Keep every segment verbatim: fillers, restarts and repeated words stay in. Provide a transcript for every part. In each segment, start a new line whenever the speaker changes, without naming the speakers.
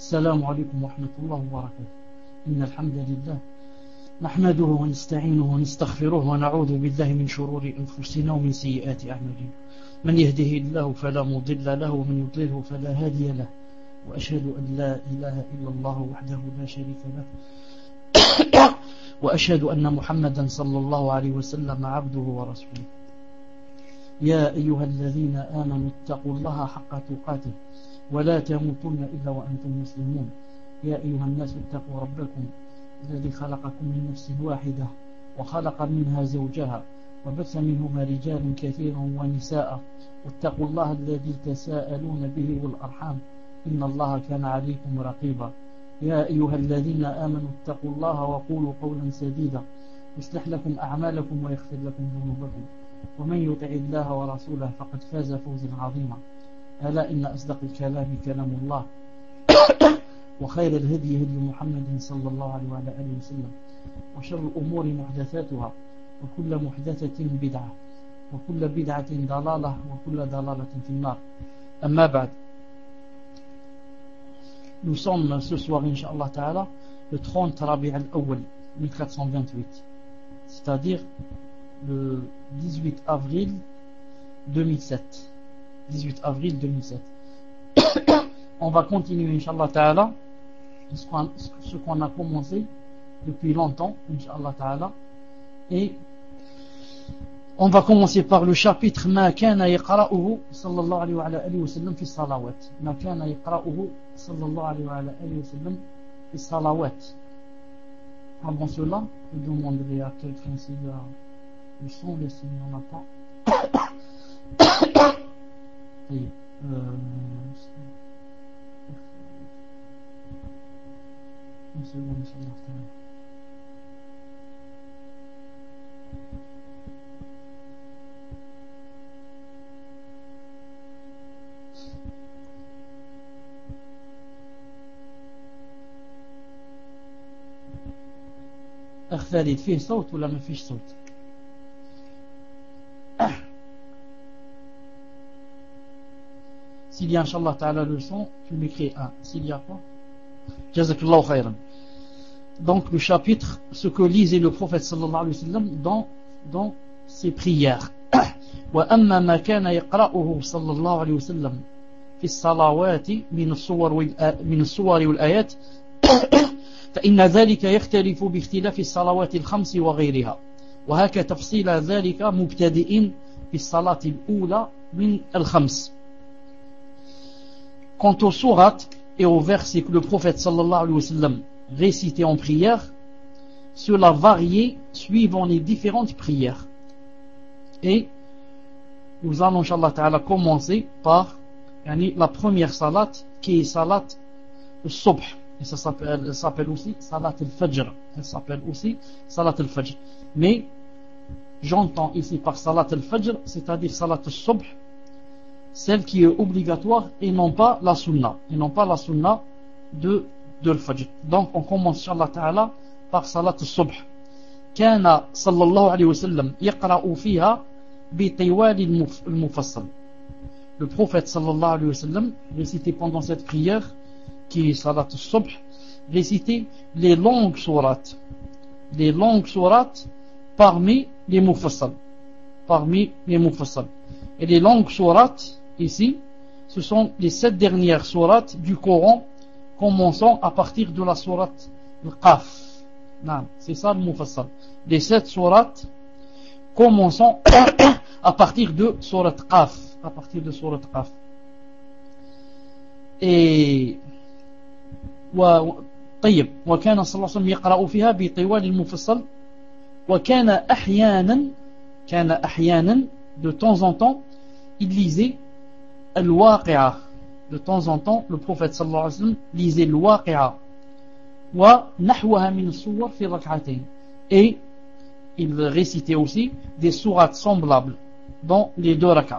السلام عليكم ورحمة الله وبركاته. إن الحمد لله نحمده ونستعينه ونستغفره ونعوذ بالله من شرور أنفسنا ومن سيئات أعمالنا. من يهده الله فلا مضل له ومن يضلله فلا هادي له، وأشهد أن لا إله إلا الله وحده لا شريك له وأشهد أن محمدا صلى الله عليه وسلم عبده ورسوله. يا أيها الذين آمنوا اتقوا الله حق تقاته ولا تموتن إلا وأنتم مسلمون. يا أيها الناس اتقوا ربكم الذي خلقكم من نفس واحدة وخلق منها زوجها وبث منهما رجالا كثيرا ونساء، واتقوا الله الذي تساءلون به والأرحام إن الله كان عليكم رقيبا. يا أيها الذين آمنوا اتقوا الله وقولوا قولا سديدا يصلح لكم أعمالكم ويغفر لكم ذنوبكم، ومن يطع الله ورسوله فقد فاز فوزا عظيما. ألا إن أصدق الكلام كلام الله وخير الهدي هدي محمد صلى الله عليه وعلى آله وسلم، وشر الأمور محدثاتها وكل محدثة بدعة وكل بدعة ضلالة وكل ضلالة في النار. أما بعد، nous sommes ce soir Inch'Allah Ta'ala le trente Rabi' al-Awwal mille quatre cent vingt-huit, c'est-à-dire le dix-huit avril deux mille sept. dix-huit avril deux mille sept. On va continuer Inch'Allah Ta'ala ce qu'on, ce qu'on a commencé depuis longtemps Inch'Allah Ta'ala, et on va commencer par le chapitre Ma kana yaqra'uhu sallallahu alayhi wa alayhi wa sallam fi salawat. Ma kana yaqra'uhu sallallahu alayhi wa alayhi wa sallam fi salawat. Avant cela, je demanderai à quelqu'un s'il y a le son, et s'il n'y en a pas. Et, euh, une seconde, Inch'Allah. أخ خالد، فيه صوت ولا ما فيش صوت؟ S'il y a Inch'Allah Ta'ala le son, tu m'écris un. S'il y a pas, Jazakallahu khayran. Donc le chapitre, ce que lisait le prophète sallallahu alayhi wa sallam dans, dans ses prières. وأما ما كان يقرأه صلى الله عليه وسلم في الصلوات من الصور من الصور والآيات فإن ذلك يختلف باختلاف الصلوات الخمس وغيرها، وهكذا تفصيل ذلك مبتدئين في الصلاة الأولى من الخمس. Quant aux sourates et aux versets que le prophète sallallahu alayhi wa sallam récitait en prière, cela variait suivant les différentes prières. Et nous allons Inch'Allah Ta'ala commencer par yani, la première salat qui est salat al-subh. Et ça s'appelle, elle s'appelle aussi salat al-fajr. Elle s'appelle aussi salat al-fajr. Mais j'entends ici par salat al-fajr, c'est-à-dire salat al-subh, celle qui est obligatoire et non pas la sunna. Et non pas la sunna de, de al-fajr. Donc on commence Inch'Allah Ta'ala par salat al-subh. كان صلى الله عليه وسلم يقرأ فيها بطوال المفصل. Le prophète sallallahu alayhi wa sallam récitait pendant cette prière qui est salat al-subh, récitait les longues sourates, les longues sourates parmi les mufassal, parmi les mufassal. Et les longues sourates ici, ce sont les sept dernières sourates du Coran, commençant à partir de la sourate al-Qaf. Non, c'est ça le mufassal. Les sept sourates commençant à partir de sourate Qaf, à partir de sourate Qaf. Et و طيب وكان صلى الله عليه وسلم يقرأ فيها بطوال المفصل وكان أحيانا كان أحيانا de temps en temps il lisait الواقعة. De temps en temps le prophète صلى الله عليه وسلم lisait الواقعة ونحوها من السور في ركعتين, et il récitait aussi des sourates semblables dans les deux rak'ah.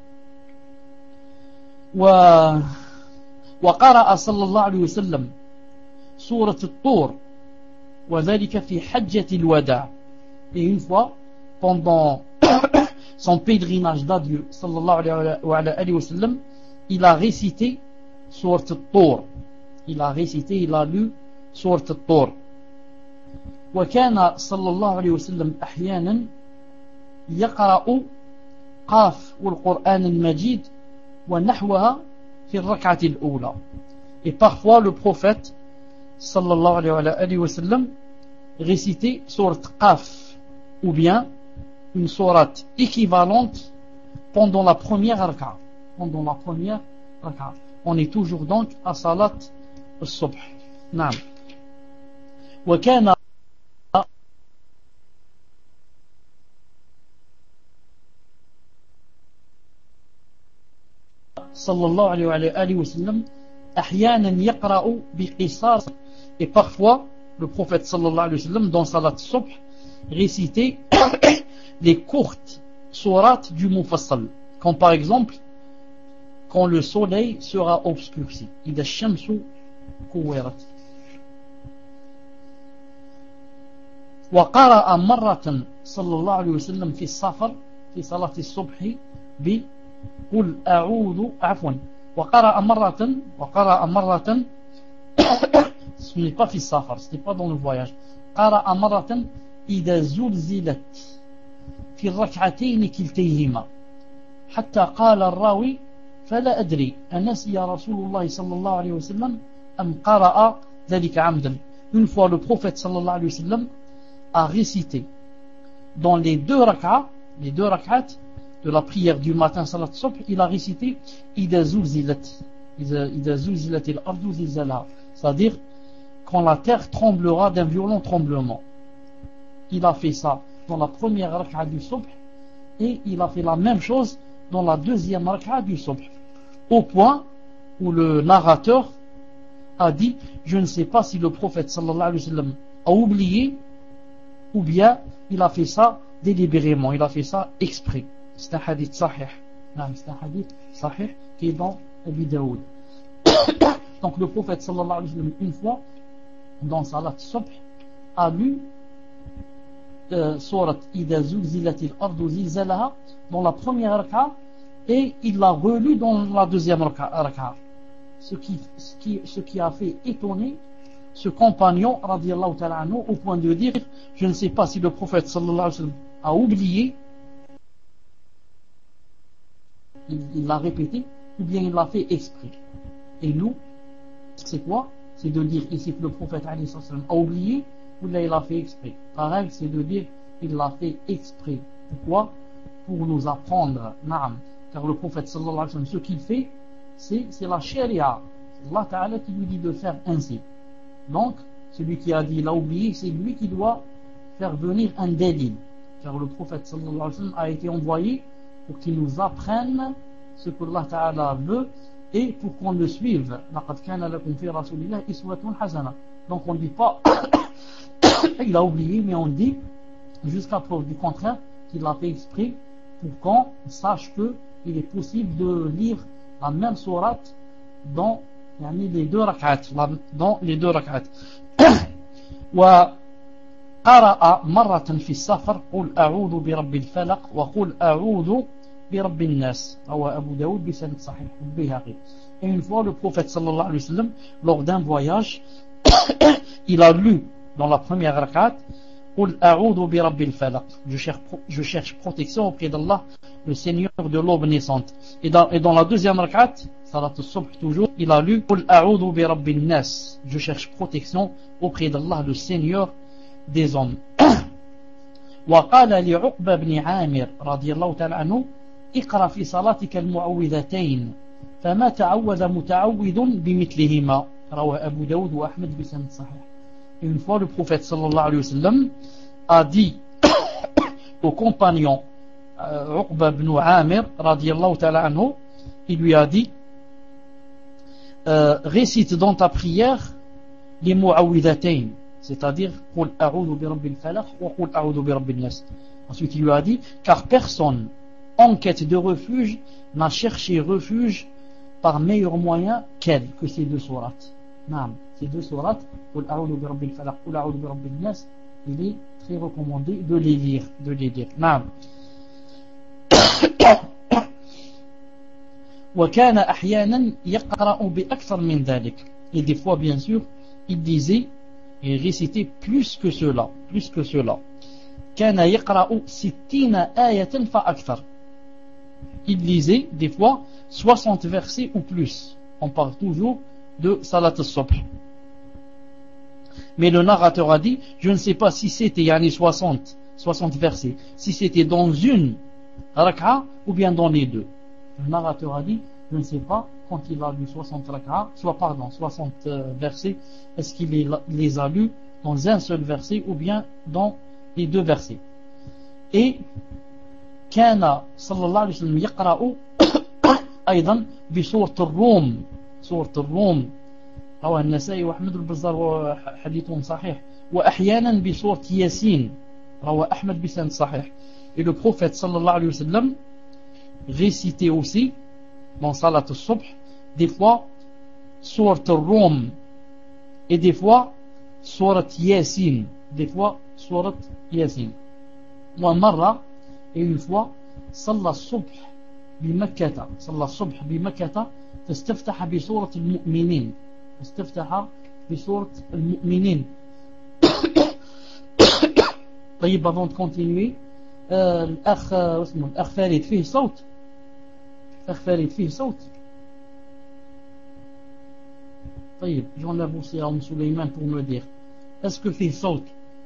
و وقرأ صلى الله عليه وسلم سورة الطور وذلك في حجة الوداع. Et une fois, pendant son pèlerinage d'adieu, sallallahu alayhi wa sallam, il a récité Surat al-Tur. il a récité, il a lu sourate At-Tur. وكان صلى الله عليه وسلم أحيانا يقرأ قاف والقرآن المجيد ونحوها في الركعة الأولى. Et parfois le prophète sallallahu alayhi wa sallam récitait sourate Qaf ou bien une sourate équivalente pendant la première rak'a. Pendant la première rak'a. On est toujours donc à salat al-subh. Naam. وكان صلى الله عليه وسلم أحيانا يقرأ بقصار. Et parfois le prophète sallallahu alayhi wa sallam dans salat al-subh récitait les courtes sourates du Mufassal, comme par exemple quand le soleil sera obscurci. إذا الشمس كورت. وقرأ مرة صلى الله عليه وسلم في السفر في صلاة الصبح بقل أعوذ عفوا وقرأ مرة وقرأ مرة ce n'est pas في السفر, ce n'est pas dans le voyage. قرأ مرة إذا زلزلت في الركعتين كلتيهما حتى قال الراوي فلا أدري أنسي رسول الله صلى الله عليه وسلم أم قرأ ذلك عمدا. Une fois le prophète صلى الله عليه وسلم a récité dans les deux rak'ats, les deux rak'ats de la prière du matin salat subh, il a récité إذا زلزلت إذا زلزلت الأرض زلزالها, c'est-à-dire quand la terre tremblera d'un violent tremblement. Il a fait ça dans la première rak'a du subh et il a fait la même chose dans la deuxième rak'a du subh, au point où le narrateur a dit je ne sais pas si le prophète sallallahu alayhi wa sallam a oublié ou bien il a fait ça délibérément, il a fait ça exprès. C'est un hadith sahih. C'est un hadith sahih qui est dans Abi Daoud. Donc le prophète sallallahu alayhi wa sallam une fois dans salat subh a lu euh, surat Idha zulzilatil ardu zilzalaha dans la première rak'a et il l'a relu dans la deuxième rak'a, ce qui, ce qui, ce qui a fait étonner ce compagnon radiyallahu ta'ala anhu au point de dire je ne sais pas si le prophète sallallahu alayhi wa sallam a oublié, il, il l'a répété ou bien il l'a fait exprès. Et nous, c'est quoi? C'est de dire ici que le prophète alayhi wa sallam a oublié ou là il l'a fait exprès. La règle c'est de dire il l'a fait exprès. Pourquoi? Pour nous apprendre, naam. Car le prophète sallallahu alayhi wa sallam, ce qu'il fait, c'est, c'est la sharia. C'est Allah Ta'ala qui lui dit de faire ainsi. Donc, celui qui a dit il a oublié, c'est lui qui doit faire venir un dalil. Car le prophète sallallahu alayhi wa sallam a été envoyé pour qu'il nous apprenne ce que Allah Ta'ala veut et pour qu'on le suive. لَقَدْ كَانَ لَكُمْ فِي رَسُولِ اللَّهِ إِسْوَةٌ حَسَنَةٌ. Donc on ne dit pas il a oublié, mais on dit jusqu'à preuve du contraire qu'il a fait exprès pour qu'on sache que il est possible de lire la même sourate dans les deux rak'at, dans les deux rak'at. وقرأ مرة في السفر قل أعوذ برب الفلق وقل أعوذ برب الناس. رواه أبو داود بسند صحيح البيهقي. Et une fois le prophète sallallahu alayhi wa sallam lors d'un voyage il a lu dans la première rak'at قل أعوذ برب الفلق, je cherche, je cherche protection auprès d'Allah le Seigneur de l'aube naissante. Et dans, et dans la deuxième rak'at salat al-subh toujours il a lu قل أعوذ برب الناس, je cherche protection auprès d'Allah le Seigneur des hommes. وقال لعقبة بن عامر رضي الله تعالى عنه اقرأ في صلاتك المعوذتين فما تعوذ متعوذ بمثلهما. رواه أبو داود وأحمد بسند صحيح. Une fois le prophète sallallahu alayhi wa sallam a dit au compagnon euh, Uqba ibn Amir radiyallahu ta'ala anhu, il lui a dit euh, récite dans ta prière les mu'awwidhatayn, c'est-à-dire qul a'udhu bi rabbil falaq wa qul a'udhu bi rabbin nas. Ensuite il lui a dit car personne en quête de refuge n'a cherché refuge par meilleur moyen qu'elle, que ces deux sourates. Naam, ces deux sourates, Qul a'udhu bi rabbil falaq, Qul a'udhu bi rabbin nas, il est très recommandé de les lire, de les lire. Naam. وكان أحيانا يقرأ بأكثر من ذلك. Et des fois, bien sûr, il disait et récitait plus que cela, plus que cela. كان يقرأ ستين آية فأكثر. Il lisait des fois soixante versets ou plus. On parle toujours de Salat al-Subh. Mais le narrateur a dit, je ne sais pas si c'était yani soixante, soixante versets, si c'était dans une rak'a ou bien dans les deux. Le narrateur a dit, je ne sais pas quand il a lu soixante rak'a, soit pardon, soixante euh, versets, est-ce qu'il les, les a lus dans un seul verset ou bien dans les deux versets. Et كان صلى الله عليه وسلم يقرأ أيضا بسورة الروم. سورة الروم رواه النسائي وأحمد البزار وحديث صحيح. وأحيانا بسورة ياسين رواه أحمد بسند صحيح. Et le prophète sallallahu alayhi wa sallam récitait aussi dans Salat al-Subh des fois Surat al-Rum et des fois Surat Yasin, des fois Surat Yasin. ومرة et une fois صلى الصبح بمكة صلى الصبح بمكة فاستفتح بسورة المؤمنين استفتح بسورة المؤمنين. طيب avant de continuer آه الأخ اسمه الأخ فريد فيه صوت الأخ فريد فيه صوت طيب j'enlève aussi à M. Suleiman pour me dire est-ce que فيه صوت.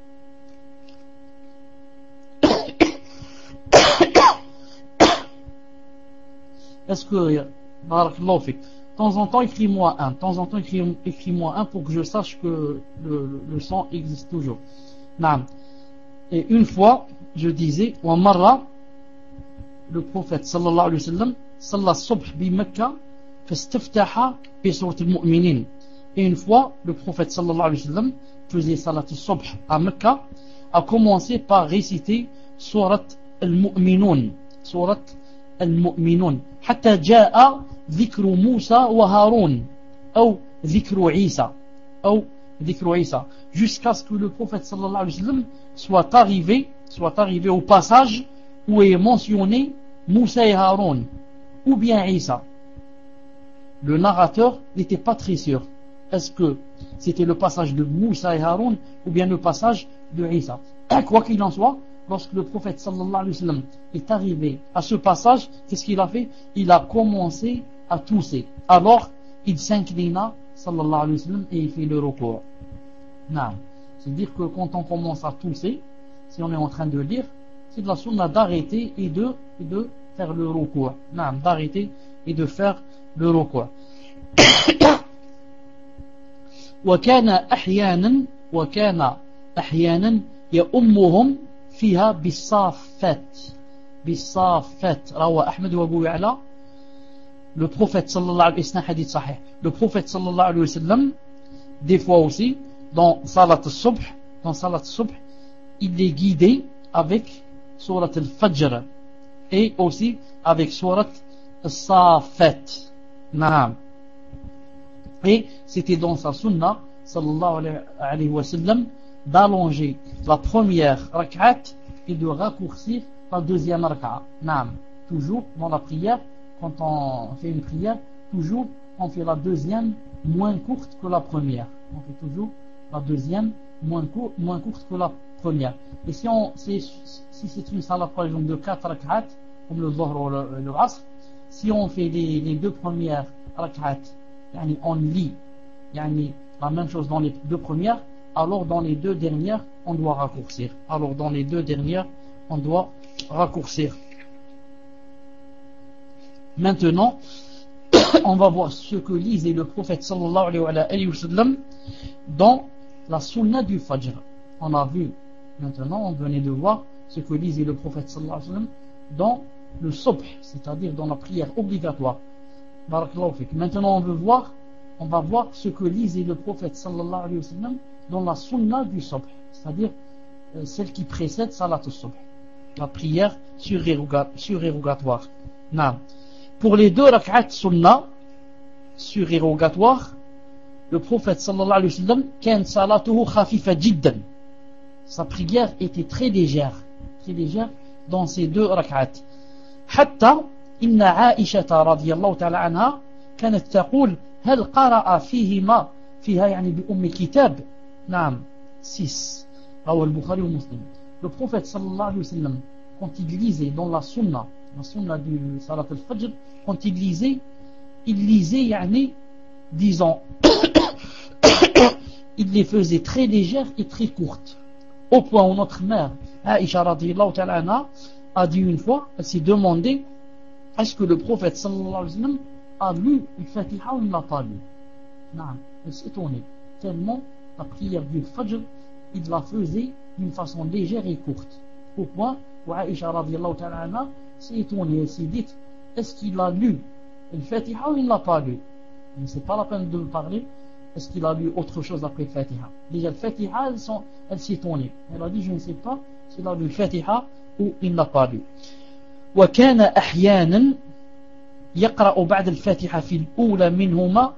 Est-ce que, barakallahu fik, de temps en temps écris-moi un, de temps en temps écris, écris-moi un pour que je sache que le, le, le son existe toujours. Naam. Et une fois, je disais, wa marra, le prophète sallallahu alayhi wa sallam, salla subh bi Mecca, fastaftaha bi surat al-mu'minin. Et une fois, le prophète sallallahu alayhi wa sallam faisait salat al-subh à Mecca, a commencé par réciter surat al-mu'minun, surat المؤمنون حتى جاء ذكر موسى وهارون أو ذكر عيسى أو ذكر عيسى jusqu'à ce que le prophète sallallahu alayhi wa sallam soit arrivé soit arrivé au passage où est mentionné Moussa et Haroun ou bien Isa. Le narrateur n'était pas très sûr est-ce que c'était le passage de Moussa et Haroun ou bien le passage de Isa. Quoi qu'il en soit, lorsque le prophète sallallahu alayhi wa sallam est arrivé à ce passage, qu'est-ce qu'il a fait? Il a commencé à tousser. Alors, il s'inclina sallallahu alayhi wa sallam et il fait le recours. C'est-à-dire que quand on commence à tousser, si on est en train de lire, c'est de la sunna d'arrêter et de, et de faire le recours. D'arrêter et de faire le recours. وكان أحيانا وكان أحيانا يأمهم فيها بالصافات بالصافات روى أحمد وأبو يعلى. Le prophète sallallahu alayhi wa sallam, hadith sahih, le prophète sallallahu alayhi wa sallam, des fois aussi dans salat al-subh, dans salat al-subh, il est guidé avec surat al-fajr et aussi avec surat al-safat. Naam. Et c'était dans sa sunna sallallahu alayhi wa sallam d'allonger la première rak'at et de raccourcir la deuxième rak'a. Naam. Toujours dans la prière, quand on fait une prière, toujours on fait la deuxième moins courte que la première. On fait toujours la deuxième moins, cour moins courte que la première. Et si, on, si, si c'est une salat par exemple de quatre rak'at, comme le Dhuhr ou le, le Asr, si on fait les, les deux premières rak'at, yani on lit yani la même chose dans les deux premières, alors dans les deux dernières, on doit raccourcir. Alors dans les deux dernières, on doit raccourcir. Maintenant, on va voir ce que lisait le prophète sallallahu alayhi wa sallam dans la sunna du Fajr. On a vu, maintenant, on venait de voir ce que lisait le prophète sallallahu alayhi wa sallam dans le Subh, c'est-à-dire dans la prière obligatoire. Barakallahu fik. Maintenant, on veut voir, on va voir ce que lisait le prophète sallallahu alayhi wa sallam dans la sunna du Subh, c'est-à-dire euh, celle qui précède salat al-Subh, la prière surérogatoire. Non. Pour les deux rak'at sunna surérogatoires, le prophète sallallahu alayhi wa sallam, kan salatuhu khafifa jiddan, sa prière était très légère, très légère dans ces deux rak'at. Hatta inna Aisha radiyallahu ta'ala anha كانت تقول هل قرأ فيهما فيها يعني بأم الكتاب. نعم six رواه البخاري ومسلم. Le prophète sallallahu alayhi wa sallam, quand il lisait dans la sunna, la sunna du salat al-fajr, quand il lisait, il lisait yani, disons il les faisait très légères et très courtes, au point où notre mère Aïcha radhiyallahu ta'ala anha a dit une fois, elle s'est demandé est-ce que le prophète sallallahu alayhi wa sallam a lu le Fatiha ou il l'a pas lu. Non, elle s'est étonnée tellement la prière du Fajr il la faisait d'une façon légère et courte, au point où Aïcha radhiyallahu ta'ala anha s'est étonnée, elle s'est dit est-ce qu'il a lu le Fatiha ou il l'a pas lu. Mais c'est pas la peine de me parler. Est-ce qu'il a lu autre chose après le Fatiha? Déjà le Fatiha, elle, sont, elle s'est étonnée. Elle a dit je ne sais pas s'il a lu le Fatiha ou il n'a pas lu. وكان أحيانا يقرأ بعد الفاتحة في الأولى منهما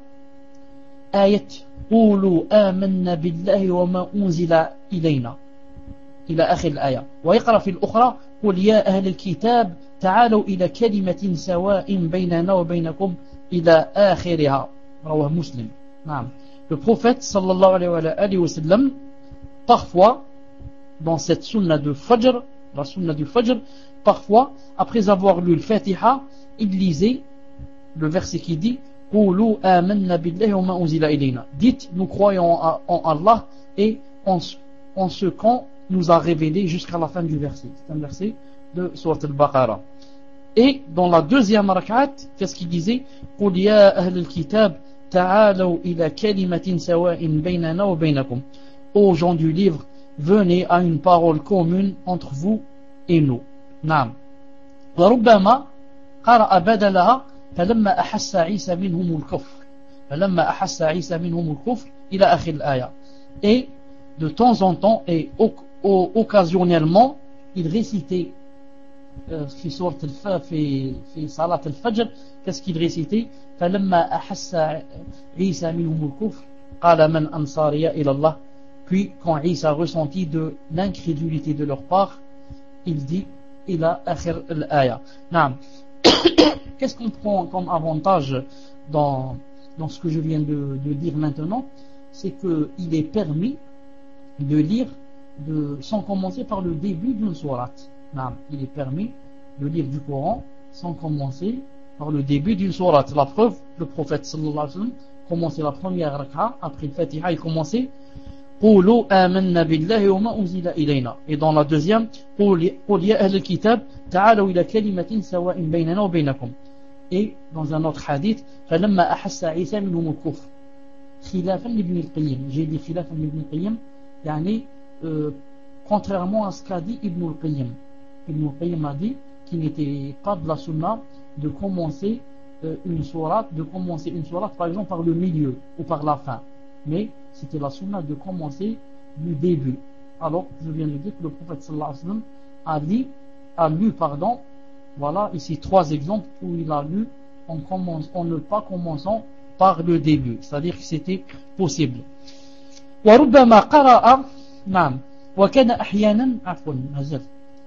آية قولوا آمنا بالله وما أنزل إلينا إلى آخر الآية، ويقرأ في الأخرى قل يا أهل الكتاب تعالوا إلى كلمة سواء بيننا وبينكم إلى آخرها رواه مسلم. نعم. Le prophète sallallahu alayhi wa sallam, parfois dans cette sunna de Fajr, la sunna du Fajr, parfois après avoir lu le Fatiha, il lisait le verset qui dit قولوا آمنا بالله وما أنزل إلينا. Dites nous croyons en Allah et en, en ce qu'on nous a révélé jusqu'à la fin du verset. C'est un verset de Surat al-Baqarah. Et dans la deuxième rak'at, qu'est-ce qu'il disait قل يا أهل الكتاب تعالوا إلى كلمة سواء بيننا وبينكم. Ô gens du livre, venez à une parole commune entre vous et nous. نعم. وربما قرأ بدلها فلما أحس عيسى منهم الكفر فلما أحس عيسى منهم الكفر إلى آخر الآية. Et de temps en temps et occasionnellement il récitait في سورة الف في في صلاة الفجر. qu'est-ce qu'il récitait فلما أحس عيسى منهم الكفر قال من أنصاري إلى الله. Puis quand Isa ressentit de l'incrédulité de leur part, il dit إلى آخر الآية. نعم. Qu'est-ce qu'on prend comme avantage dans, dans ce que je viens de, de dire maintenant? C'est qu'il est permis de lire de, sans commencer par le début d'une sourate. Non, il est permis de lire du Coran sans commencer par le début d'une sourate. La preuve, le prophète sallallahu alayhi wa sallam commençait la première rak'a, après le Fatiha, il commençait قولوا آمنا بالله وما أنزل إلينا. Et dans la deuxième, قل يا أهل الكتاب تعالوا إلى كلمة سواء بيننا وبينكم. Et dans un autre hadith, فلما أحس عيسى منهم الكفر خلافا لابن القيم. J'ai dit خلافا لابن القيم يعني euh, contrairement à ce qu'a dit Ibn al-Qayyim. Ibn al-Qayyim a dit qu'il n'était pas de la sunna de commencer euh, une sourate, de commencer une sourate par exemple par le milieu ou par la fin, mais c'était la sunna de commencer du début. Alors je viens de dire que le prophète sallallahu alayhi wa sallam a dit, a lu pardon, voilà ici trois exemples où il a lu en, commence, en ne pas commençant par le début, c'est-à-dire que c'était possible. وربما قرأ نعم وكان أحيانا عفوا نزل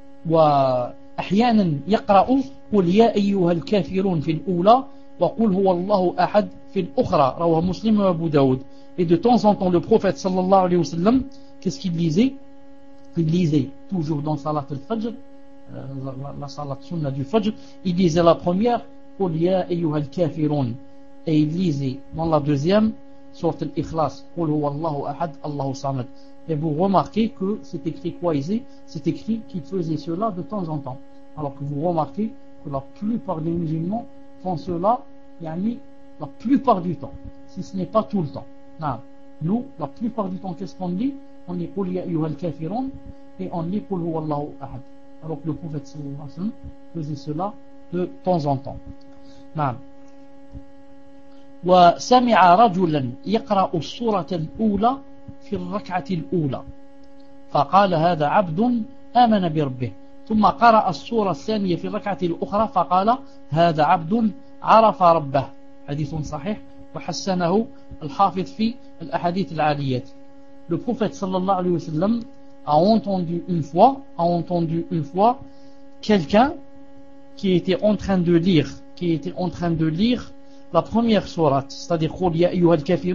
وأحيانا يقرأ قل يا أيها الكافرون في الأولى وقل هو الله أحد في الأخرى رواه مسلم وأبو داود. Et de temps en temps le prophète sallallahu alayhi wa sallam, qu'est-ce qu'il lisait? Il lisait toujours dans salat al-fajr, euh, la, la salat sunna du fajr, il lisait la première قل يا أيها الكافرون, et il lisait dans la deuxième sourate al-Ikhlas قل هو الله أحد الله صمد. Et vous remarquez que c'est écrit quoi ici? C'est écrit qu'il faisait cela de temps en temps. Alors que vous remarquez que la plupart des musulmans font cela yani, la plupart du temps, si ce n'est pas tout le temps. Non. Nous, la plupart du temps, qu'est-ce qu'on dit? On lit قل يا أيها الكافرون et on lit قل هو الله أحد. Alors que le prophète sallallahu alayhi wa sallam faisait cela de temps en temps. نعم. وسمع رجلا يقرأ السورة الأولى في الركعة الأولى فقال هذا عبد آمن بربه. ثم قرأ السورة الثانية في الركعة الأخرى فقال هذا عبد عرف ربه. حديث صحيح وحسنه الحافظ في الأحاديث العاليات. Le prophète sallallahu alayhi wa sallam a entendu une fois, a entendu une fois quelqu'un qui était en train de lire, qui était en train de lire la première sourate, c'est-à-dire قل يا أيها الكافرون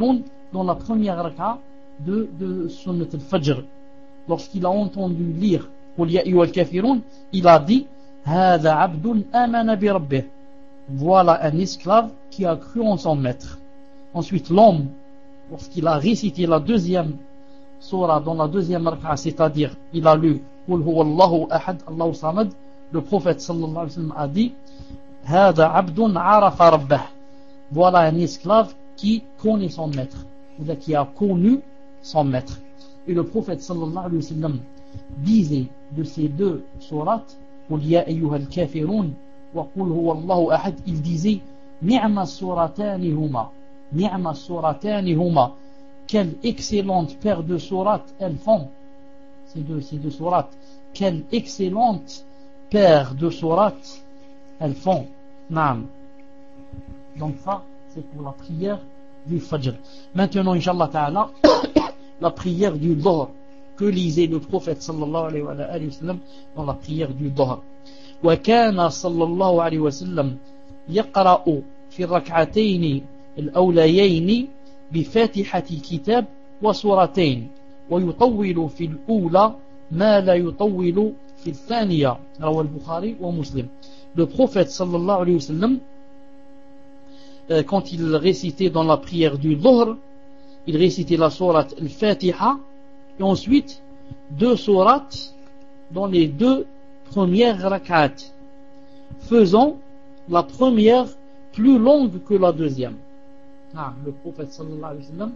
dans la première raka de, de Sunnat al-Fajr. Lorsqu'il a entendu lire Qul ya ayyuhal kafirun, il a dit Hada abdun amana bi rabbih. Voilà un esclave qui a cru en son maître. Ensuite, l'homme, lorsqu'il a récité la deuxième surah dans la deuxième raka, c'est-à-dire il a lu Qul huwallahu ahad Allahu samad, le prophète sallallahu alayhi wa sallam a dit Hada abdun arafa rabbah. Voilà un esclave qui connaît son maître, ou bien qui a connu son maître. Et le prophète sallallahu alayhi wa sallam disait de ces deux sourates Qul ya ayyuhal kafirun wa Qul huwallahu ahad, il disait Ni'ma suratani huma, Ni'ma suratani huma, quelle excellente paire de sourates elles font, ces deux, ces deux sourates, quelle excellente paire de sourates elles font. Naam. Donc ça, c'est pour la prière du Fajr. Maintenant, Inch'Allah Ta'ala, la prière du Dhuhr, que lisait le prophète sallallahu alayhi wa sallam dans la prière du Dhuhr. وكان صلى الله عليه وسلم يقرأ في الركعتين الأوليين بفاتحة الكتاب وسورتين ويطول في الأولى ما لا يطول في الثانية. رواه البخاري ومسلم. Le prophète sallallahu alayhi wa sallam, euh, quand il récitait dans la prière du Dhuhr, il récitait la sourate al-Fatiha et ensuite deux sourates dans les deux premières rak'at, faisant la première plus longue que la deuxième. Ah, le prophète sallallahu alayhi wa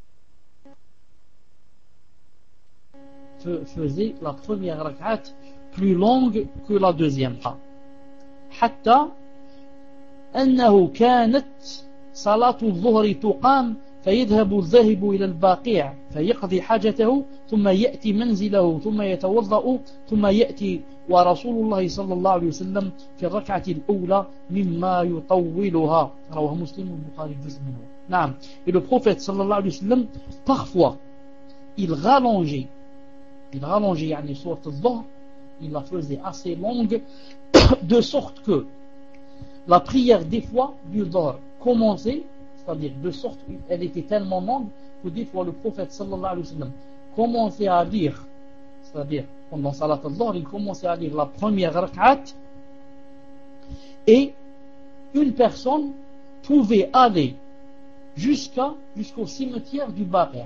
sallam faisait la première rak'at plus longue que la deuxième. حتى أنه كانت صلاة الظهر تقام فيذهب الذاهب إلى الباقيع فيقضي حاجته ثم يأتي منزله ثم يتوضأ ثم يأتي ورسول الله صلى الله عليه وسلم في الركعة الأولى مما يطولها. رواه مسلم والبخاري جزء منه. نعم. Et le prophète صلى الله عليه وسلم parfois il rallongeait il rallongeait يعني سورة الظهر, il la faisait assez longue de sorte que la prière des fois du Dhuhr commençait, c'est-à-dire de sorte qu'elle était tellement longue que des fois le prophète sallallahu alayhi wa sallam commençait à lire, c'est-à-dire pendant salat al-Dhuhr, il commençait à lire la première rak'at et une personne pouvait aller jusqu'à, jusqu'au cimetière du Baqi'.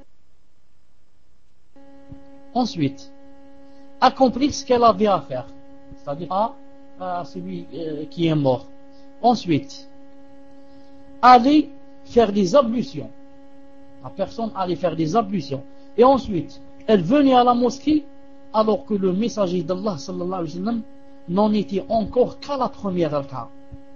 Ensuite, accomplir ce qu'elle avait à faire, c'est-à-dire à, à celui euh, qui est mort. Ensuite, aller faire des ablutions. La personne allait faire des ablutions. Et ensuite, elle venait à la mosquée alors que le messager d'Allah sallallahu alayhi wa sallam n'en était encore qu'à la première rak'a.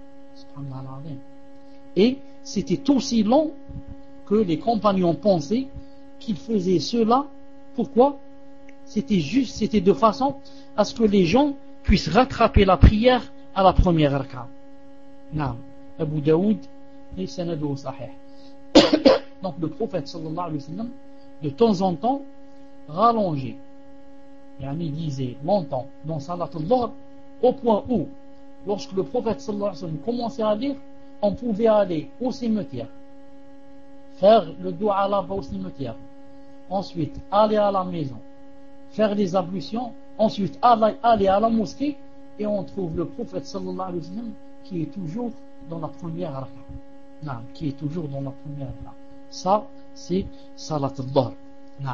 Et c'était aussi long que les compagnons pensaient qu'il faisait cela. Pourquoi? C'était juste, c'était de façon à ce que les gens puissent rattraper la prière à la première rak'a. Naam. Abu Daoud et Sanadu Sahih. Donc le prophète sallallahu alayhi wa sallam de temps en temps rallongeait, il disait longtemps dans salat al-Dhuhr, au point où lorsque le prophète sallallahu alayhi wa sallam commençait à lire, on pouvait aller au cimetière, faire le dua là-bas au cimetière, ensuite aller à la maison, faire des ablutions, ensuite aller, aller à la mosquée, et on trouve le prophète sallallahu alayhi wa sallam qui est toujours dans la première rak'a. Non, qui est toujours dans la première rak'a. Ça, c'est salat al-Dhuhr. Non.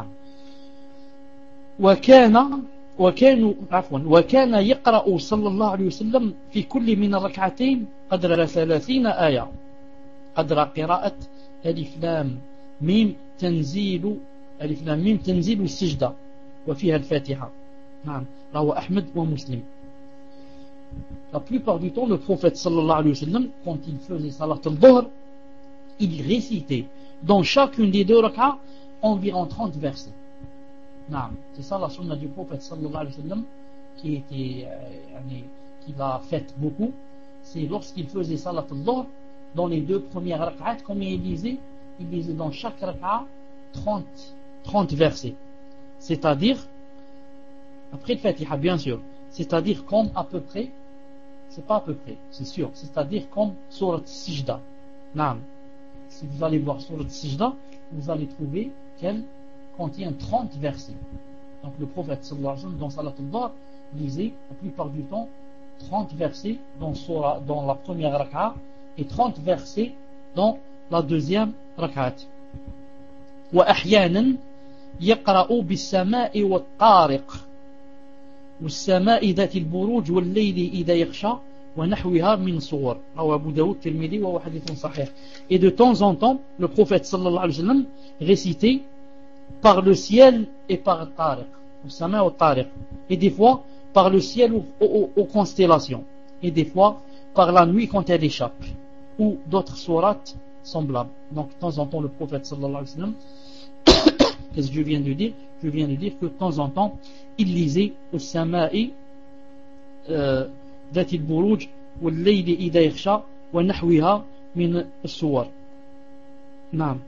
وكان وكان عفوا وكان يقرأ صلى الله عليه وسلم في كل من الركعتين قدر ثلاثين آية قدر قراءة ألف لام ميم تنزيل ألف لام ميم تنزيل السجدة وفيها الفاتحة. نعم. رواه أحمد ومسلم. La plupart du temps, le prophète sallallahu alayhi wa sallam, quand il faisait salat al-Dhuhr, il récitait dans chacune des deux rak'as environ trente versets. Non, c'est ça la sunna du prophète sallallahu alayhi wa sallam qui était, euh, qui l'a fait beaucoup. C'est lorsqu'il faisait salat al-Dhuhr, dans les deux premières rak'at, comme il disait, il disait dans chaque rak'a trente, trente versets. C'est-à-dire, après le Fatiha, bien sûr, c'est-à-dire comme à peu près, c'est pas à peu près, c'est sûr, c'est-à-dire comme Surat Sijda. Non. Si vous allez voir Surat Sijda, vous allez trouver qu'elle contient trente versets. Donc le prophète sallallahu alayhi wa sallam dans Salat al-Dhuhr lisait la plupart du temps trente versets dans, surah, dans la première rak'a et trente versets dans la deuxième rak'at. وأحيانا يقرأ بالسماء والطارق والسماء ذات البروج والليل إذا يغشى ونحوها من صور رواه أبو داود الترمذي وهو حديث صحيح. Et de temps en temps le prophète sallallahu alayhi wa sallam récitait par le ciel et par le tariq, le sama au tariq, et des fois par le ciel ou aux, aux constellations, et des fois par la nuit quand elle échappe, ou d'autres sourates semblables. Donc de temps en temps le prophète sallallahu alayhi wa sallam, qu'est-ce que je viens de dire? Je viens de dire que de temps en temps il lisait au sama'i ذات البروج والليل إذا يغشى ونحوها من الصور. نعم.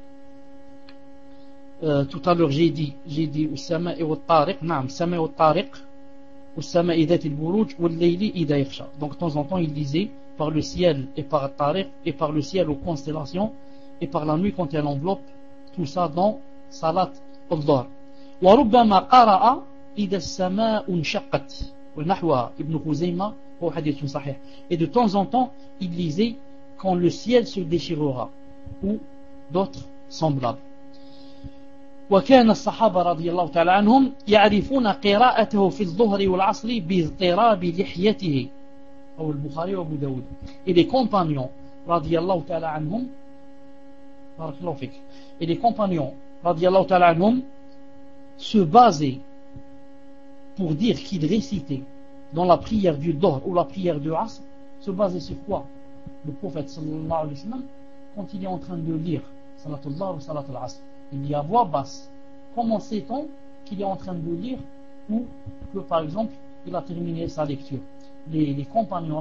Euh, tout à l'heure j'ai dit j'ai dit السماء والطارق. نعم السماء والطارق والسماء ذات البروج والليل إذا يغشى. Donc de temps en temps il lisait par le ciel et par le tariq et par le ciel aux constellations et par la nuit quand elle enveloppe, tout ça dans Salat al-Dhuhr. وربما قرأ إذا السماء انشقت ونحوها ابن خزيمة هو حديث صحيح. Et de temps en temps il lisait quand le ciel se déchirera ou d'autres semblables. وكان الصحابة رضي الله تعالى عنهم يعرفون قراءته في الظهر والعصر باضطراب لحيته أو البخاري وأبو داود. Et les compagnons رضي الله تعالى عنهم بارك الله فيك. Et les compagnons رضي الله تعالى عنهم se basaient pour dire qu'ils récitaient dans la prière du Dhuhr ou la prière du Asr, se basaient sur quoi? Le prophète sallallahu alayhi wa sallam, quand il est en train de lire Salat al-Dhuhr ou Salat al-Asr, il dit à voix basse. Comment sait-on qu'il est en train de lire ou que par exemple il a terminé sa lecture? Les, les compagnons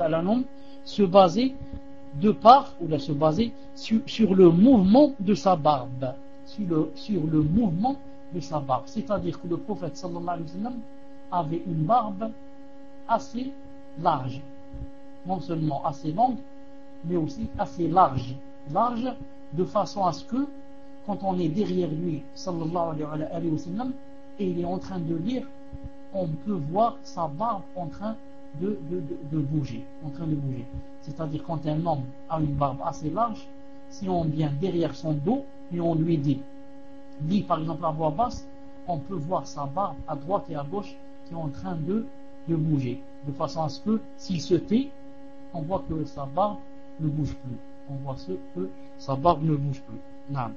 se basaient de part ou là, se basaient sur, sur le mouvement de sa barbe, sur le, sur le mouvement de sa barbe. C'est-à-dire que le prophète sallallahu alayhi wa sallam avait une barbe assez large, non seulement assez longue, mais aussi assez large, large de façon à ce que quand on est derrière lui, sallallahu alayhi wa sallam, et il est en train de lire, on peut voir sa barbe en train de, de, de, de bouger, en train de bouger. C'est-à-dire quand un homme a une barbe assez large, si on vient derrière son dos et on lui dit, dit par exemple à voix basse, on peut voir sa barbe à droite et à gauche qui est en train de, de bouger, de façon à ce que s'il se tait, on voit que sa barbe ne bouge plus. On voit ce, que sa barbe ne bouge plus. Non.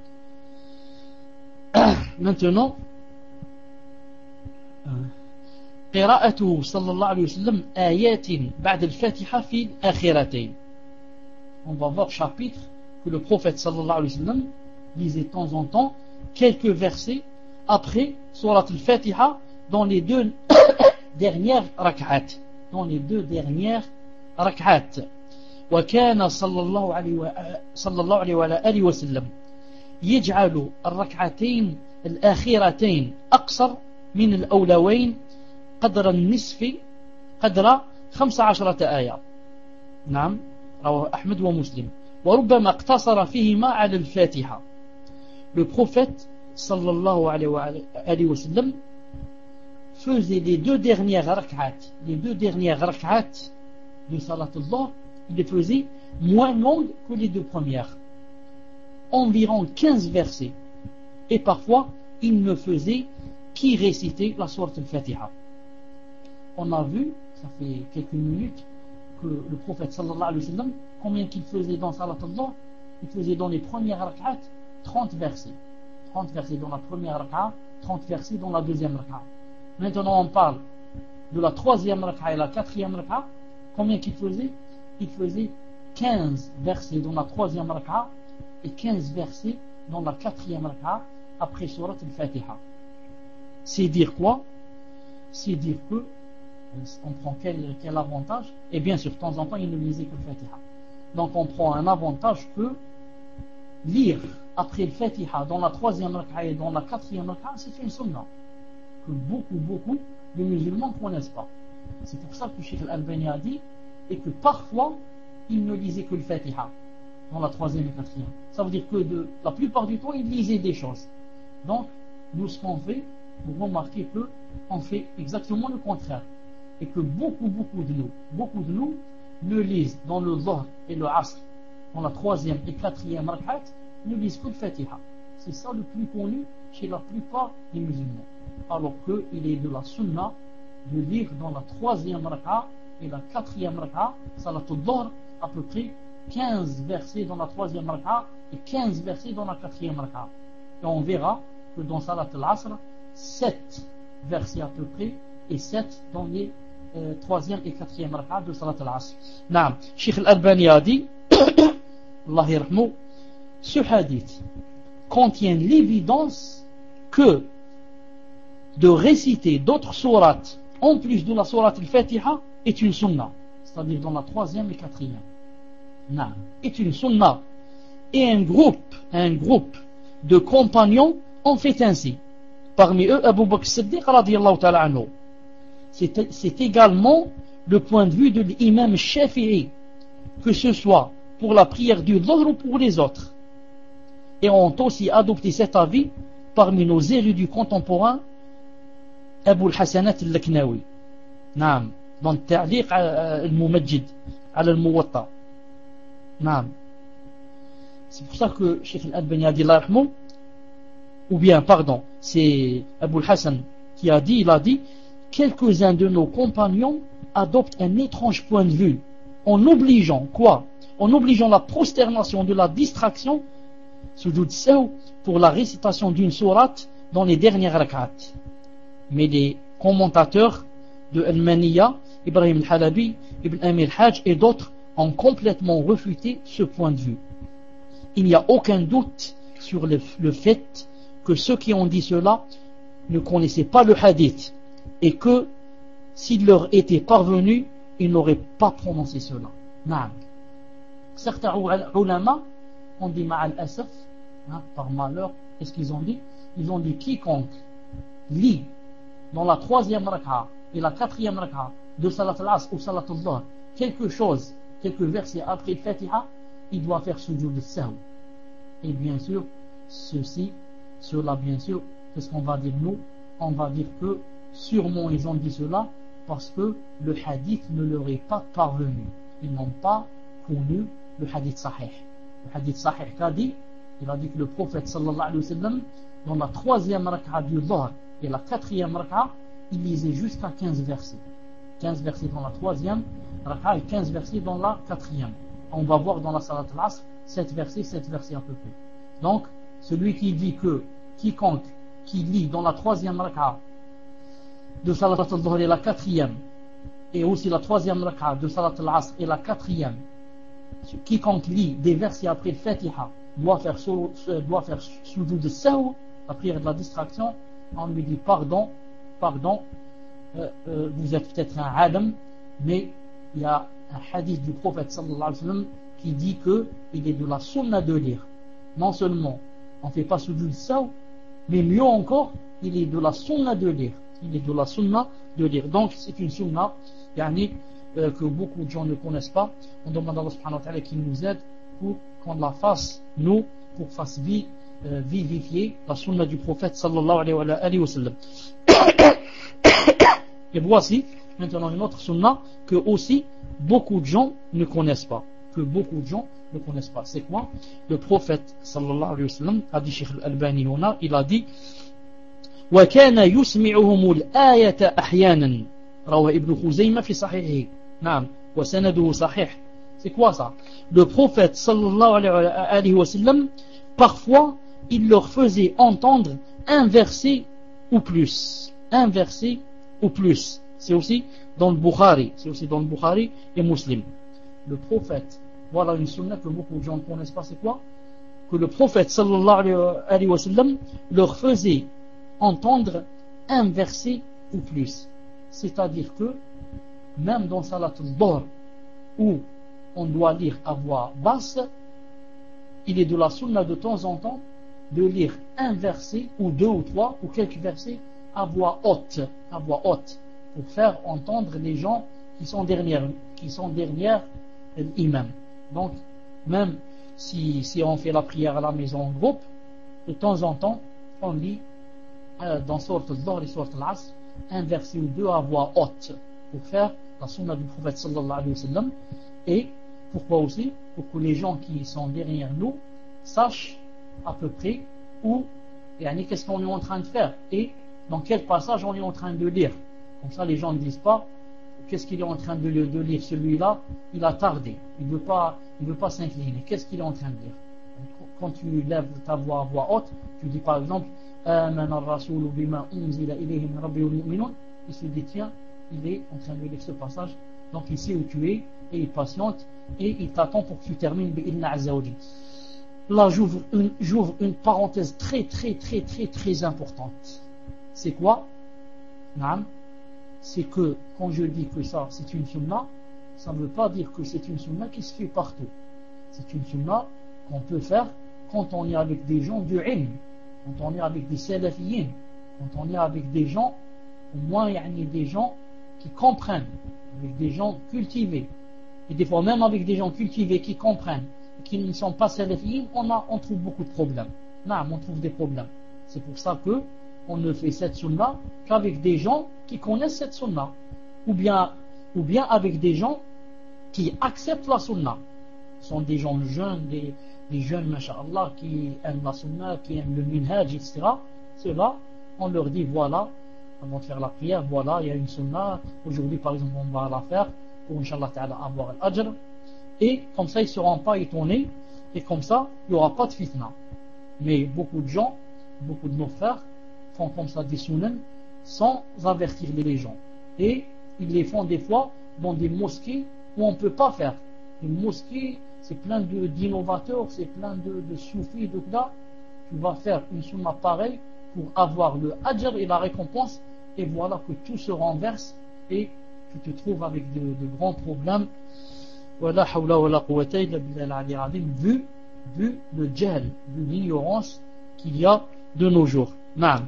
Maintenant, قراءته صلى الله عليه وسلم آيات بعد الفاتحة في الآخرتين. On va voir chapitre que le prophète sallallahu alayhi wa sallam lisait de temps en temps quelques versets après Surat al-Fatiha dans les deux dernières rak'at. Dans les deux dernières rak'at. وكان صلى الله عليه صلى الله عليه وآله وسلم يجعل الركعتين الآخرتين أقصر من الأولوين قدر النصف قدر خمس عشرة آية. نعم رواه أحمد ومسلم. وربما اقتصر فيهما على الفاتحة. Le prophète sallallahu alayhi wa sallam faisait les deux dernières rak'at, les deux dernières rak'at de Salat al-Dhuhr, il les faisait moins longues que les deux premières, environ quinze versets, et parfois il ne faisait qu'y réciter la sourate al-Fatiha. On a vu, ça fait quelques minutes, que le prophète sallallahu alayhi wa sallam, combien qu'il faisait dans Salat al-Dhuhr? Il faisait dans les premières rak'at trente versets. trente versets dans la première rak'a, trente versets dans la deuxième rak'a. Maintenant on parle de la troisième rak'a et la quatrième rak'a. Combien qu'il faisait? Il faisait quinze versets dans la troisième rak'a et quinze versets dans la quatrième rak'a après Surat al-Fatiha. C'est dire quoi? C'est dire que on prend quel, quel avantage? Et bien sûr, de temps en temps, il ne lisait que le Fatiha. Donc on prend un avantage que lire après le Fatiha dans la troisième rak'a et dans la quatrième rak'a, c'est une sunna que beaucoup, beaucoup de musulmans ne connaissent pas. C'est pour ça que Cheikh Al-Albani a dit et que parfois il ne lisait que le Fatiha. dans la troisième et quatrième. Ça veut dire que de, la plupart du temps, ils lisaient des choses. Donc, nous, ce qu'on fait, vous remarquez qu'on fait exactement le contraire. Et que beaucoup, beaucoup de nous, beaucoup de nous, ne lisent dans le Dhuhr et le Asr, dans la troisième et quatrième rak'at, ne lisent que le Fatiha. C'est ça le plus connu chez la plupart des musulmans. Alors qu'il est de la sunna de lire dans la troisième rak'a et la quatrième rak'a, salat al-Dhuhr, à peu près quinze versets dans la troisième rak'a et quinze versets dans la quatrième rak'a. Et on verra que dans salat al-Asr, sept versets à peu près et sept dans les euh, troisième et quatrième rak'a de salat al-Asr. Naam, Cheikh al-Albani a dit, Allah yarhamou, ce hadith contient l'évidence que de réciter d'autres sourates en plus de la sourate al-Fatiha est une sunna, c'est-à-dire dans la troisième et quatrième. Non, est une sunna. Et un groupe, un groupe de compagnons ont fait ainsi. Parmi eux, Abu Bakr Siddiq radiyallahu ta'ala anhu. C'est, c'est également le point de vue de l'imam Shafi'i, que ce soit pour la prière du Dhuhr ou pour les autres. Et ont aussi adopté cet avis parmi nos érudits contemporains, Abu al-Hasanat al-Laknawi. Naam, dans le ta'liq al-Mumajjid ala al-Muwatta. Naam. C'est pour ça que Cheikh al-Albani a dit Allah yarhamou, ou bien, pardon, c'est Abu al-Hasan qui a dit, il a dit, quelques-uns de nos compagnons adoptent un étrange point de vue, en obligeant quoi? En obligeant la prosternation de la distraction, sujoud saw, pour la récitation d'une sourate dans les dernières rak'at. Mais les commentateurs de Al-Maniyya, Ibrahim al-Halabi, Ibn Amir Hajj et d'autres ont complètement refuté ce point de vue. Il n'y a aucun doute sur le, le fait que ceux qui ont dit cela ne connaissaient pas le hadith et que s'il leur était parvenu, ils n'auraient pas prononcé cela. Naam. Certains ulama ont dit ma'al asaf, hein, par malheur, qu'est-ce qu'ils ont dit? Ils ont dit quiconque lit dans la troisième rak'a et la quatrième rak'a de salat al-Asr ou salat al-Dhuhr quelque chose, quelques versets après le Fatiha, il doit faire sujoud al-sahw. Et bien sûr, ceci, cela bien sûr, qu'est-ce qu'on va dire nous? On va dire que sûrement ils ont dit cela parce que le hadith ne leur est pas parvenu. Ils n'ont pas connu le hadith sahih. Le hadith sahih qu'a dit, il a dit que le prophète sallallahu alayhi wa sallam, dans la troisième rak'a du Dhuhr et la quatrième rak'a, il lisait jusqu'à quinze versets. quinze versets dans la troisième rak'a et quinze versets dans la quatrième. On va voir dans la salat al-Asr, sept versets, sept versets à peu près. Donc, celui qui dit que quiconque qui lit dans la troisième rak'a de salat al-Dhuhr et la quatrième, et aussi la troisième rak'a de salat al-Asr et la quatrième, quiconque lit des versets après le Fatiha doit faire, doit faire sujoud al-sahw, la prière de la distraction. On lui dit pardon, pardon, euh, euh, vous êtes peut-être un adam, mais il y a un hadith du prophète sallallahu alayhi wa sallam qui dit que il est de la sunna de lire. Non seulement on ne fait pas sujoud al-sahw, mais mieux encore, il est de la sunna de lire. Il est de la sunna de lire. Donc c'est une sunna yani, euh, que beaucoup de gens ne connaissent pas. On demande à Allah subhanahu wa ta'ala qu'il nous aide pour qu'on la fasse, nous, pour fasse vie, euh, vivifier la sunna du prophète sallallahu alayhi wa sallam. Et voici maintenant une autre sunna que aussi beaucoup de gens ne connaissent pas. Que beaucoup de gens ne connaissent pas. C'est quoi? Le prophète sallallahu alayhi wa sallam a dit, Cheikh al-Albani, il a dit وكان يسمعهم الآية أحيانا رواه ابن خزيمة في صحيحه نعم وسنده صحيح. C'est quoi ça? Le prophète sallallahu alayhi wa sallam, parfois il leur faisait entendre un verset ou plus, un verset ou plus. C'est aussi dans le Bukhari, c'est aussi dans le Bukhari et Muslim. Le prophète, voilà une sunna que beaucoup de gens ne connaissent pas, c'est quoi? Que le prophète sallallahu alayhi wa sallam leur faisait entendre un verset ou plus. C'est-à-dire que même dans salat al-Dhuhr où on doit lire à voix basse, il est de la sunna de temps en temps de lire un verset ou deux ou trois ou quelques versets à voix haute, à voix haute, pour faire entendre les gens qui sont derrière, qui sont derrière l'imam. Donc, même si, si on fait la prière à la maison en groupe, de temps en temps, on lit euh, dans Sourate al-Dhuhr et Sourate al-Asr un verset ou deux à voix haute pour faire la sunna du prophète sallallahu alayhi wa sallam. Et pourquoi aussi? Pour que les gens qui sont derrière nous sachent à peu près où, et qu'est-ce qu'on est en train de faire et dans quel passage on est en train de lire. Comme ça, les gens ne disent pas qu'est-ce qu'il est en train de lire, de lire celui-là, il a tardé, il ne veut pas, il veut pas s'incliner. Qu'est-ce qu'il est en train de lire? Quand tu lèves ta voix à voix haute, tu dis par exemple Amana ar-rasulu bima unzila ilayhi min rabbihi wal mu'minun. Il se dit tiens, il est en train de lire ce passage, donc il sait où tu es et il patiente et il t'attend pour que tu termines bi'idhni azza wa jalla. Là, j'ouvre une, j'ouvre une parenthèse très très très très très importante. C'est quoi? Naam. C'est que quand je dis que ça c'est une sunna, ça ne veut pas dire que c'est une sunna qui se fait partout. C'est une sunna qu'on peut faire quand on est avec des gens du ilm, quand on est avec des salafiyin, quand on est avec des gens, au moins il y a des gens qui comprennent, avec des gens cultivés. Et des fois même avec des gens cultivés qui comprennent, qui ne sont pas salafiyin, on, a, on trouve beaucoup de problèmes. Non, on trouve des problèmes. C'est pour ça que on ne fait cette sunna qu'avec des gens qui connaissent cette sunna, ou bien, ou bien avec des gens qui acceptent la sunna. Ce sont des gens jeunes, des, des jeunes, masha'Allah, qui aiment la sunna, qui aiment le minhaj, et cetera. Ceux-là, on leur dit voilà, avant de faire la prière, voilà, il y a une sunna. Aujourd'hui, par exemple, on va la faire pour, Inch'Allah ta'ala, avoir l'ajr. Et comme ça, ils ne seront pas étonnés. Et comme ça, il n'y aura pas de fitna. Mais beaucoup de gens, beaucoup de nos frères, font comme ça des sunan sans avertir les gens. Et ils les font des fois dans des mosquées où on ne peut pas faire. Une mosquée, c'est plein de, d'innovateurs, c'est plein de, de soufis, de là. Tu vas faire une sunna pareille pour avoir le ajr et la récompense. Et voilà que tout se renverse et tu te trouves avec de, de grands problèmes. Wala hawla wala quwwata illa billahi al-ali al-azim, vu, vu le jahl, vu l'ignorance qu'il y a de nos jours. نعم.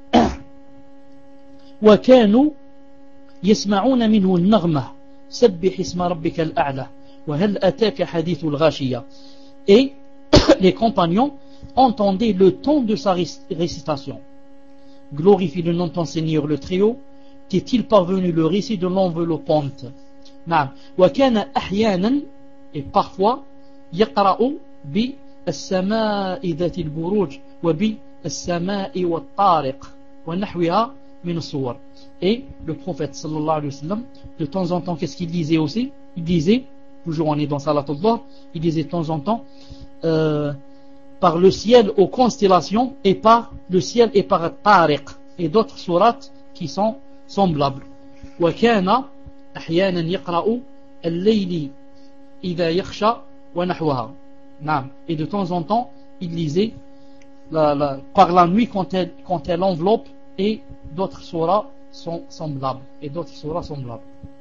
وكانوا يسمعون منه النغمة سبح اسم ربك الأعلى وهل أتاك حديث الغاشية. Et les compagnons entendaient le ton de sa récitation. Glorifie le nom de ton Seigneur le Très-Haut. T'est-il parvenu le récit de l'enveloppante? نعم. وكان أحيانا et parfois يقرأ بالسماء ذات البروج وب السماء والطارق ونحوها من الصور. Et le prophète sallallahu alayhi wa sallam, de temps en temps, qu'est-ce qu'il disait aussi? Il disait, toujours on est dans Salat al-Dhuhr, il disait de temps en temps euh, par le ciel aux constellations et par le ciel et par Tariq et d'autres sourates qui sont semblables. وكان أحيانا يقرأ الليل إذا يخشى ونحوها. نعم. Et de temps en temps, il lisait La, la, par la nuit quand elle, quand elle enveloppe et d'autres surahs sont semblables et d'autres surahs semblables.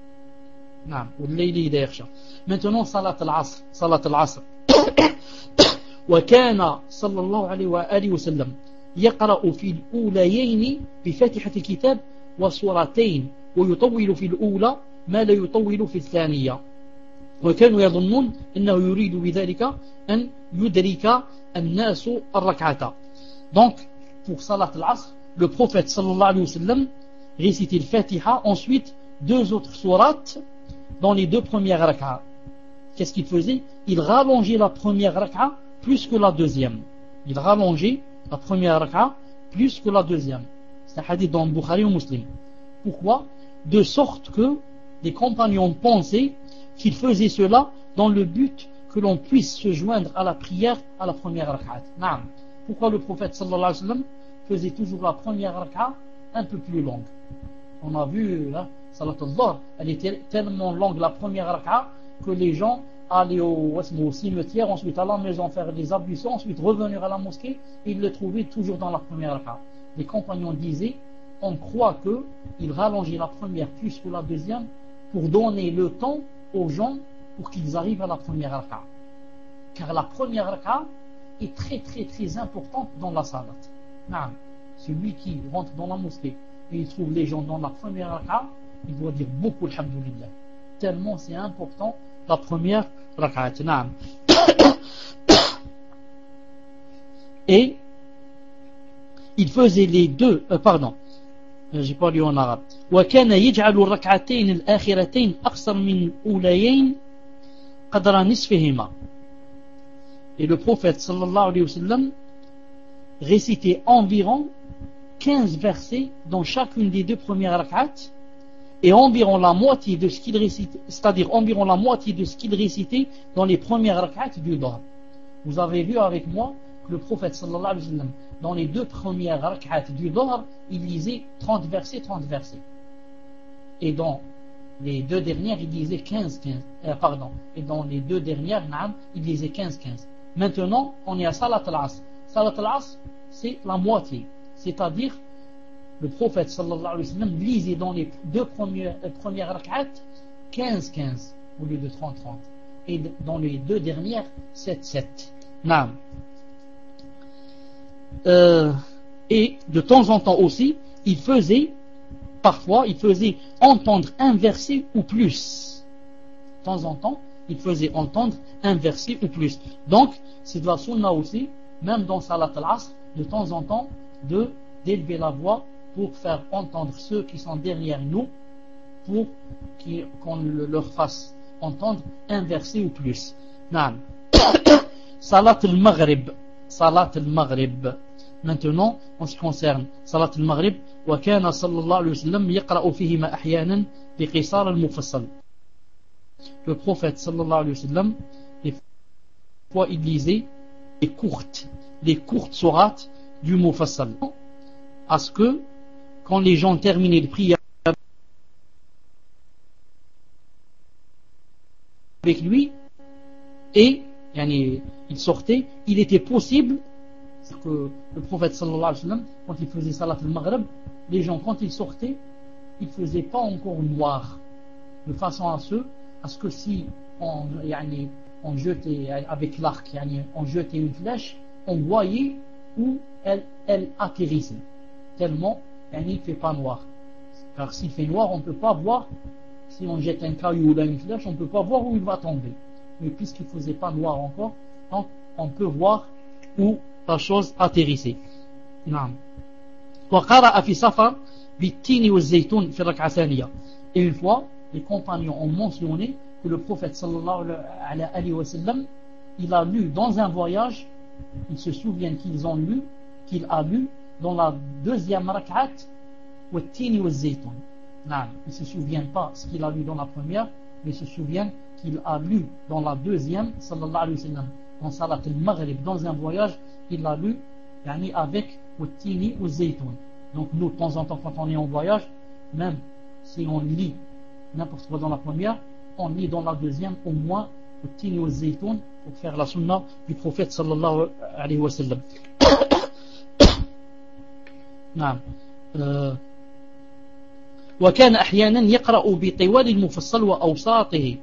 Maintenant salat al-asr, salat al-asr. وكان صلى الله عليه وآله وسلم يقرأ في الأوليين بفاتحة الكتاب وسورتين ويطول في الأولى ما لا يطول في الثانية وكانوا يظنون أنه يريد بذلك أن يدرك الناس الركعة. Donc pour salat al-asr, le prophète sallallahu alayhi wa sallam récitait le Fatiha, ensuite deux autres sourates dans les deux premières rak'ah. Qu'est-ce qu'il faisait? Il rallongeait la première rak'ah plus que la deuxième. Il rallongeait la première rak'ah plus que la deuxième. C'est un hadith dans Bukhari ou Muslim. Pourquoi? De sorte que les compagnons pensaient qu'il faisait cela dans le but que l'on puisse se joindre à la prière à la première rak'ah. Naam. Pourquoi le prophète sallallahu alayhi wa sallam faisait toujours la première rak'ah un peu plus longue? On a vu, hein, salat al-Dhuhr, elle était tellement longue la première rak'ah que les gens allaient au, au cimetière, ensuite à la maison faire des ablutions, ensuite revenir à la mosquée, et ils le trouvaient toujours dans la première rak'ah. Les compagnons disaient, on croit qu'ils rallongeaient la première plus que la deuxième pour donner le temps aux gens pour qu'ils arrivent à la première rak'ah. Car la première rak'ah est très très très importante dans la salat. Non. Celui qui rentre dans la mosquée et il trouve les gens dans la première rak'ah, il doit dire beaucoup alhamdulillah. Tellement c'est important la première rak'ah. Non. Et il faisait les deux, euh, pardon, j'ai pas lu en arabe. وكان يجعل الركعتين الآخرتين أقصر من الأوليين قدر نصفهما. Et le prophète sallallahu alayhi wa sallam récitait environ quinze versets dans chacune des deux premières rak'at, et environ la moitié de ce qu'il récitait, c'est-à-dire environ la moitié de ce qu'il récitait dans les premières rak'at du Dhuhr. Vous avez vu avec moi que le prophète sallallahu alayhi wa sallam, dans les deux premières rak'at du Dhuhr, il lisait trente versets, trente versets. Et dans les deux dernières, il lisait quinze, quinze, euh, pardon. Et dans les deux dernières, il lisait quinze, quinze. Maintenant, on est à Salat al-Asr. Salat al-Asr, c'est la moitié. C'est-à-dire, le prophète sallallahu alayhi wa sallam lisait dans les deux premières, euh, premières rak'at quinze, quinze au lieu de trente, trente. Et dans les deux dernières, sept, sept. Naam. Euh, et de temps en temps aussi, il faisait, parfois, il faisait entendre un verset ou plus. De temps en temps, il faisait entendre un verset ou plus. Donc, c'est de la sunna aussi, même dans Salat al-Asr, de temps en temps, de d'élever la voix pour faire entendre ceux qui sont derrière nous, pour qu'on leur fasse entendre un verset ou plus. Naam. Salat al-Maghrib. Salat al-Maghrib. Maintenant, en ce qui concerne Salat al-Maghrib, وكان صلى الله عليه وسلم يقرأ فيهما أحيانا بقصار المفصل. Le prophète sallallahu alayhi wa sallam, des fois il lisait les courtes, les courtes sourates du Mufassal, à ce que quand les gens terminaient de prier avec lui et yani, il sortait, il était possible que le prophète sallallahu alayhi wa sallam, quand il faisait Salat al-Maghrib, les gens quand ils sortaient, ils ne faisaient pas encore noir, de façon à ce à ce que si on, yani, on jetait avec l'arc, yani, on jetait une flèche, on voyait où elle, elle atterrissait. Tellement, yani, il ne fait pas noir. Car s'il fait noir, on ne peut pas voir, si on jette un caillou ou une flèche, on ne peut pas voir où il va tomber. Mais puisqu'il ne faisait pas noir encore, donc on peut voir où la chose atterrissait. Naam. وقرأ في سفر بالتين والزيتون في الركعة الثانية. Et une fois, les compagnons ont mentionné que le prophète sallallahu alayhi wa sallam, il a lu dans un voyage, ils se souviennent qu'ils ont lu, qu'il a lu dans la deuxième rak'at, والتين والزيتون. Non, ils ne se souviennent pas ce qu'il a lu dans la première, mais ils se souviennent qu'il a lu dans la deuxième, sallallahu alayhi wa sallam, dans Salat al-Maghrib, dans un voyage, il a lu yani, avec والتين والزيتون. Donc nous, de temps en temps, quand on est en voyage, même si on lit n'importe quoi dans la première, on lit dans la deuxième au moins le tini au zaytoun pour faire la sunna du prophète sallallahu alayhi wa sallam. نعم. وكان أحيانا يقرأ بطوال المفصل وأوساطه،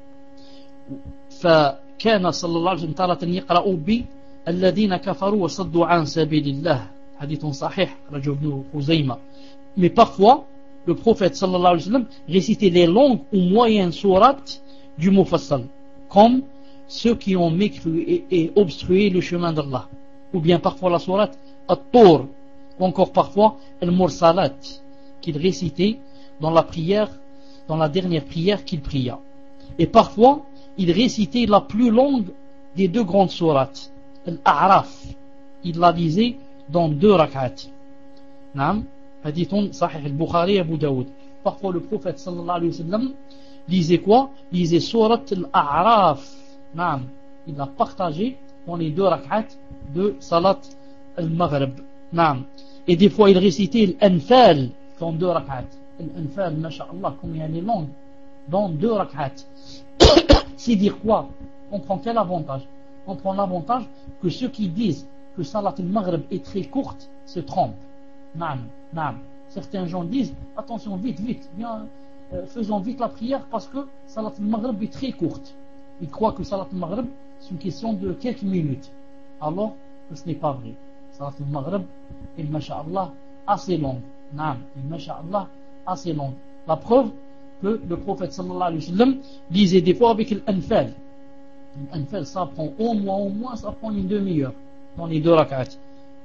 فكان صلى الله عليه وسلم تارة يقرأ بالذين كفروا وصدوا عن سبيل الله، حديث صحيح رجل ابن خزيمة. Mais parfois le prophète sallallahu alayhi wa sallam récitait les longues ou moyennes sourates du Mufassal, comme ceux qui ont mécru et, et obstrué le chemin d'Allah, ou bien parfois la sourate At-Tur, ou encore parfois Al-Mursalat, qu'il récitait dans la prière, dans la dernière prière qu'il pria. Et parfois il récitait la plus longue des deux grandes sourates, Al-A'raf, il la lisait dans deux rak'at. Naam. Hadith Sahih al-Bukhari et Abu Daoud. Parfois le prophète sallallahu alayhi wa sallam lisait quoi? Lisait Surat al-A'raf. Naam. Il l'a partagé dans les deux rak'at de Salat al-Maghrib. Naam. Et des fois il récitait l'Anfal dans deux rak'at. L'Anfal, masha'Allah, combien elle est longue, dans deux rak'at. C'est dire quoi? On prend quel avantage? On prend l'avantage que ceux qui disent que Salat al-Maghrib est très courte se trompent. Naam. Naam. Certains gens disent attention, vite, vite, bien, euh, faisons vite la prière parce que Salat al-Maghrib est très courte. Ils croient que Salat al-Maghrib c'est une question de quelques minutes, alors que ce n'est pas vrai. Salat al-Maghrib est, masha'Allah, assez longue. Naam, est, masha'Allah, assez longue. La preuve que le prophète sallallahu alayhi wa sallam lisait des fois avec l'Anfal. L'Anfal, ça prend au moins, au moins, ça prend une demi-heure dans les deux rak'at.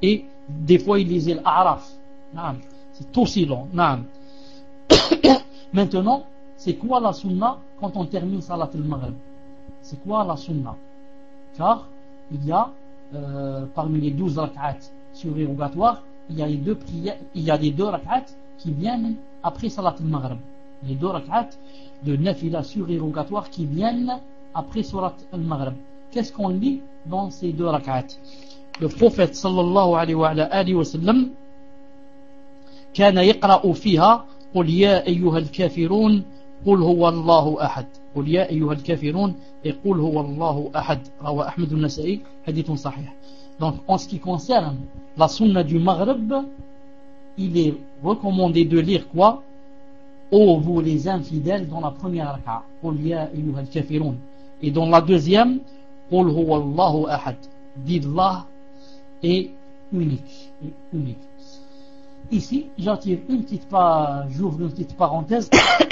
et des fois il lisait l'A'raf. Naam. C'est aussi long. Naam. Maintenant, c'est quoi la sunna quand on termine Salat al-Maghrib? C'est quoi la sunna? Car il y a euh, parmi les douze rak'at surérogatoires, il y a les deux prières, il y a les deux rak'at qui viennent après Salat al-Maghrib. Les deux rak'at de nafila surérogatoires qui viennent après Salat al-Maghrib. Qu'est-ce qu'on lit dans ces deux rak'at? Le prophète sallallahu alayhi wa alihi wa sallam كان يقرأ فيها قل يا أيها الكافرون قل هو الله أحد قل يا أيها الكافرون et قل هو الله أحد رواه أحمد النسائي حديث صحيح. Donc en ce qui concerne la sunna du Maghrib, il est recommandé de lire quoi? Ô vous les infidèles dans la première raka, قل يا أيها الكافرون, et dans la deuxième قل هو الله أحد, d'Allah est unique, est unique. Ici, j'attire une petite pa... j'ouvre une petite parenthèse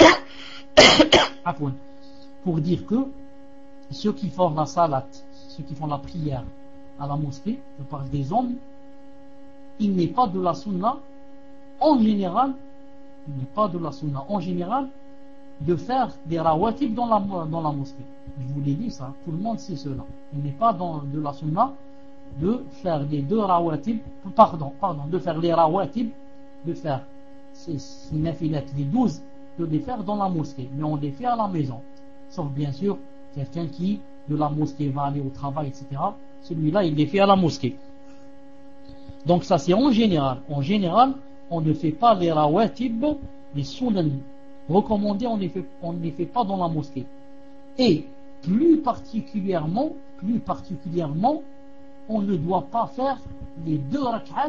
pour dire que ceux qui font la salat, ceux qui font la prière à la mosquée, je parle des hommes, il n'est pas de la sunna en général, il n'est pas de la sunna en général de faire des rawatib dans la, dans la mosquée. Je vous l'ai dit ça, tout le monde sait cela. Il n'est pas dans, de la sunna de faire les deux rawatib, pardon, pardon, de faire les rawatib, de faire ces, ces nafilat, les douze, de les faire dans la mosquée, mais on les fait à la maison. Sauf bien sûr, quelqu'un qui de la mosquée va aller au travail, et cetera. Celui-là, il les fait à la mosquée. Donc ça c'est en général. En général, on ne fait pas les rawatib, les sunan recommandés, on ne les fait, on ne les fait pas dans la mosquée. Et plus particulièrement, plus particulièrement, on ne doit pas faire les deux rak'at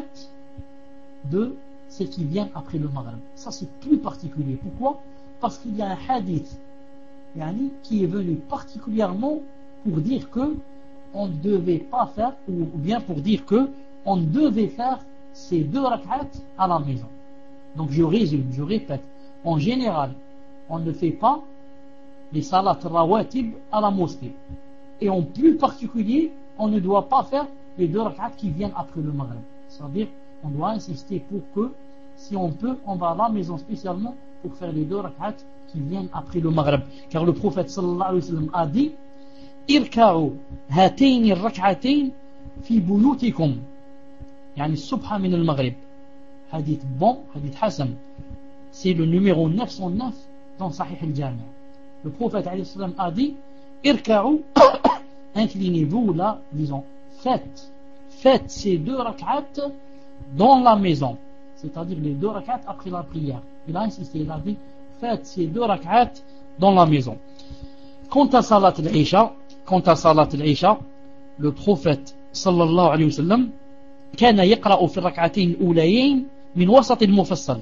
de ce qui vient après le Maghrib. Ça c'est plus particulier. Pourquoi? Parce qu'il y a un hadith yani, qui est venu particulièrement pour dire que on ne devait pas faire, ou bien pour dire que on devait faire ces deux rak'at à la maison. Donc je résume, je répète. En général, on ne fait pas les salat rawatib à la mosquée. Et en plus particulier, on ne doit pas faire les deux rak'at qui viennent après le Maghrib. C'est-à-dire, on doit insister pour que, si on peut, on va à la maison spécialement pour faire les deux rak'at qui viennent après le Maghrib. Car le prophète sallallahu alayhi wa sallam a dit Irka'u hatayn ar-rak'atayn fi buyutikum. Yani subha min al-Maghrib. Hadith bon, hadith Hassan. C'est le numéro neuf cent neuf dans Sahih al-Jami'. Le prophète alayhi salam a dit Irka'u, inclinez-vous là, disons, faites, faites ces deux rak'at dans la maison. C'est-à-dire les deux rak'at après la prière. Il a insisté, il a dit faites ces deux rak'at dans la maison. Quant à Salat al-Isha, quant à Salat al-Isha, le prophète sallallahu alayhi wa sallam كان يقرأ في الركعتين الأوليين من وسط المفصل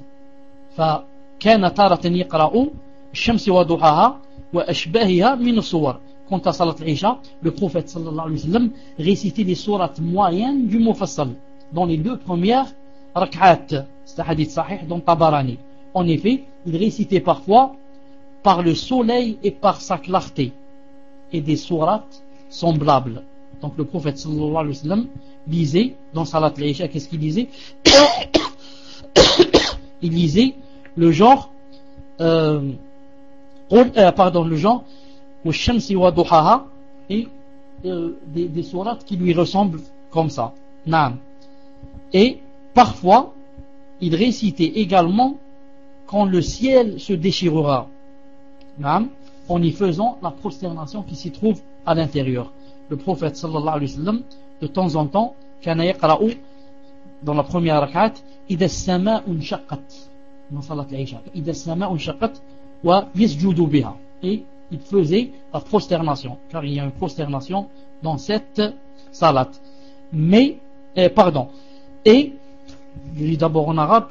فكان تارة يقرأ الشمس وضحاها وأشباهها من الصور. Quant à Salat al-Isha, le prophète sallallahu alayhi wa sallam récitait les sourates moyennes du Mufassal dans les deux premières rak'at. C'est un hadith sahih dans Tabarani. En effet, il récitait parfois par le soleil et par sa clarté et des sourates semblables. Donc le prophète sallallahu alayhi wa sallam lisait dans Salat al-Isha, qu'est-ce qu'il lisait? Il lisait le genre euh, euh, pardon, le genre Shamsi wa duhaha et euh, des, des sourates qui lui ressemblent comme ça. Naam. Et parfois, il récitait également quand le ciel se déchirera. Naam. En y faisant la prosternation qui s'y trouve à l'intérieur. Le prophète sallallahu alayhi wa sallam, de temps en temps, kana yaqra'u dans la première rak'at, idha as-sama'u inshaqqat, dans salat al-Isha, idha as-sama'u inshaqqat wa yasjudu biha. Et il faisait la prosternation, car il y a une prosternation dans cette salat. Mais, eh, pardon, et, je lis d'abord en arabe,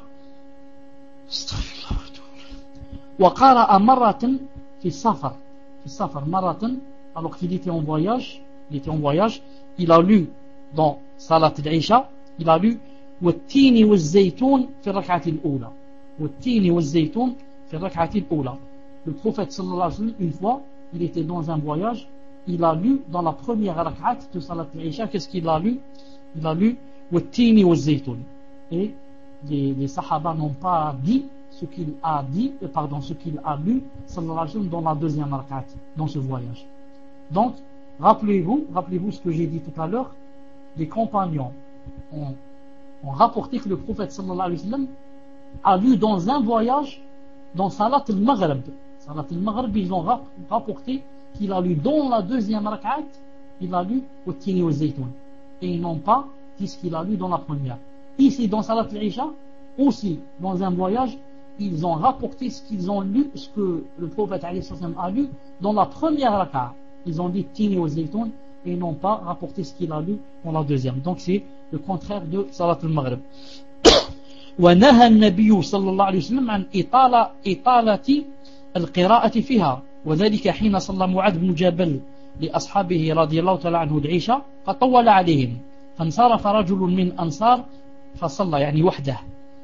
wa qara'a marratan fi safar, fi safar marratan, alors qu'il était en voyage, il était en voyage, il a lu dans Salat al-Isha, il a lu وَالتِّينِ وَالزَّيْتُونَ في الركعة الأولى وَالتِّينِ وَالزَّيْتُونَ في الركعة الأولى. Le prophète sallallahu alayhi wa sallam, une fois, il était dans un voyage, il a lu dans la première rak'at de Salat al-Isha, qu'est-ce qu'il a lu? Il a lu والتين والزيتون. Et les, les sahaba n'ont pas dit ce qu'il a dit, pardon, ce qu'il a lu sallallahu alayhi wa sallam dans la deuxième rak'at, dans ce voyage. Donc, rappelez-vous, rappelez-vous ce que j'ai dit tout à l'heure, les compagnons ont, ont rapporté que le prophète sallallahu alayhi wa sallam a lu dans un voyage, dans Salat al-Maghrib. Salat al-Maghrib, ils ont rapporté qu'il a lu dans la deuxième rak'at, il a lu au Tini au Zaytoun. Et ils n'ont pas dit ce qu'il a lu dans la première. Ici, dans Salat al-Isha, aussi, dans un voyage, ils ont rapporté ce qu'ils ont lu, ce que le prophète alayhi salam a lu dans la première rak'at. Ils ont dit Tini au Zaytoun et ils n'ont pas rapporté ce qu'il a lu dans la deuxième. Donc c'est le contraire de Salat al-Maghrib. ونهى النبي صلى الله عليه وسلم عن إطالة إطالة القراءة فيها وذلك حين صلى معاذ بن جبل لأصحابه رضي الله تعالى عنه العشاء فطول عليهم فانصرف رجل من أنصار فصلى يعني وحده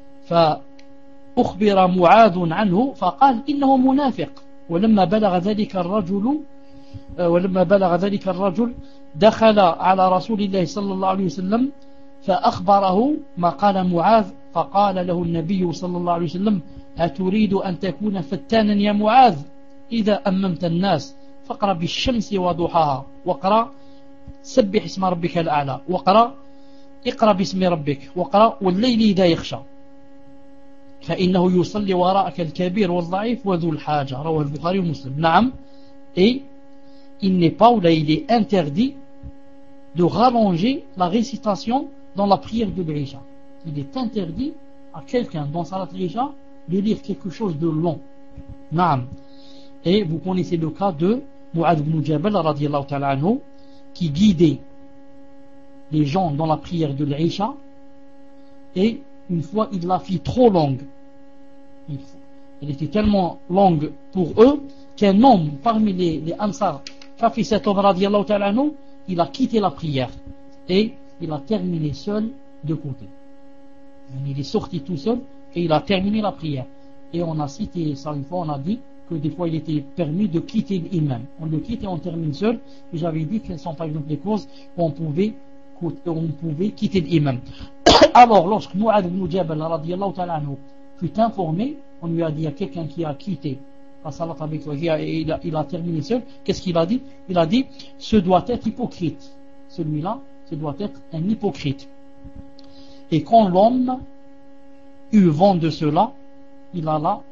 فأخبر معاذ عنه فقال إنه منافق ولما بلغ ذلك الرجل ولما بلغ ذلك الرجل دخل على رسول الله صلى الله عليه وسلم فأخبره ما قال معاذ فقال له النبي صلى الله عليه وسلم أتريد أن تكون فتانا يا معاذ إذا أممت الناس فاقرأ بالشمس وضحاها واقرأ سبح اسم ربك الأعلى واقرأ اقرأ باسم ربك واقرأ والليل إذا يخشى فإنه يصلي وراءك الكبير والضعيف وذو الحاجة رواه البخاري ومسلم. نعم. Et il n'est pas, ou là il est interdit de rallonger la récitation dans la prière de l'Isha. Il est interdit à quelqu'un dans Salat al-Isha de lire quelque chose de long. Naam. Et vous connaissez le cas de Mu'adh ibn Jabal radiyallahu ta'ala anhu qui guidait les gens dans la prière de l'Isha et une fois il l'a fait trop longue. Elle était tellement longue pour eux qu'un homme parmi les, les Ansar, Fafi cet homme radiyallahu ta'ala anhu, il a quitté la prière et il a terminé seul de côté. Il est sorti tout seul et il a terminé la prière. Et on a cité ça une fois, on a dit que des fois il était permis de quitter l'imam. On le quitte et on termine seul. Et j'avais dit quelles sont par exemple les causes où on pouvait, on pouvait quitter l'imam. Alors lorsque Mu'adh ibn Jabal radiyallahu ta'ala anhu fut informé, on lui a dit il y a quelqu'un qui a quitté la salat avec toi et il a, il a terminé seul. Qu'est-ce qu'il a dit? Il a dit ce doit être hypocrite. Celui-là, ce doit être un hypocrite. Et quand l'homme eut vent de cela, il alla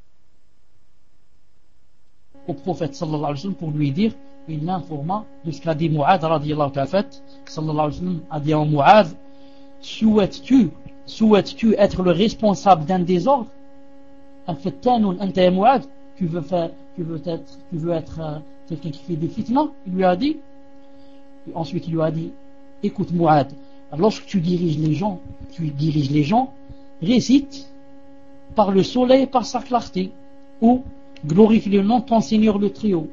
au prophète sallallahu alayhi wa sallam pour lui dire, il l'informa de ce qu'a dit Mu'adh radiyallahu ta'ala sallallahu alayhi wa sallam a dit à Mu'adh, souhaites-tu, souhaites-tu être le responsable d'un désordre? Tu veux faire, tu veux être, tu veux être euh, quelqu'un qui fait des fitnas? Il lui a dit. Et ensuite il lui a dit, écoute Mu'adh, lorsque tu diriges les gens, tu diriges les gens, récite par le soleil, par sa clarté, ou glorifie le nom de ton Seigneur le Très-Haut,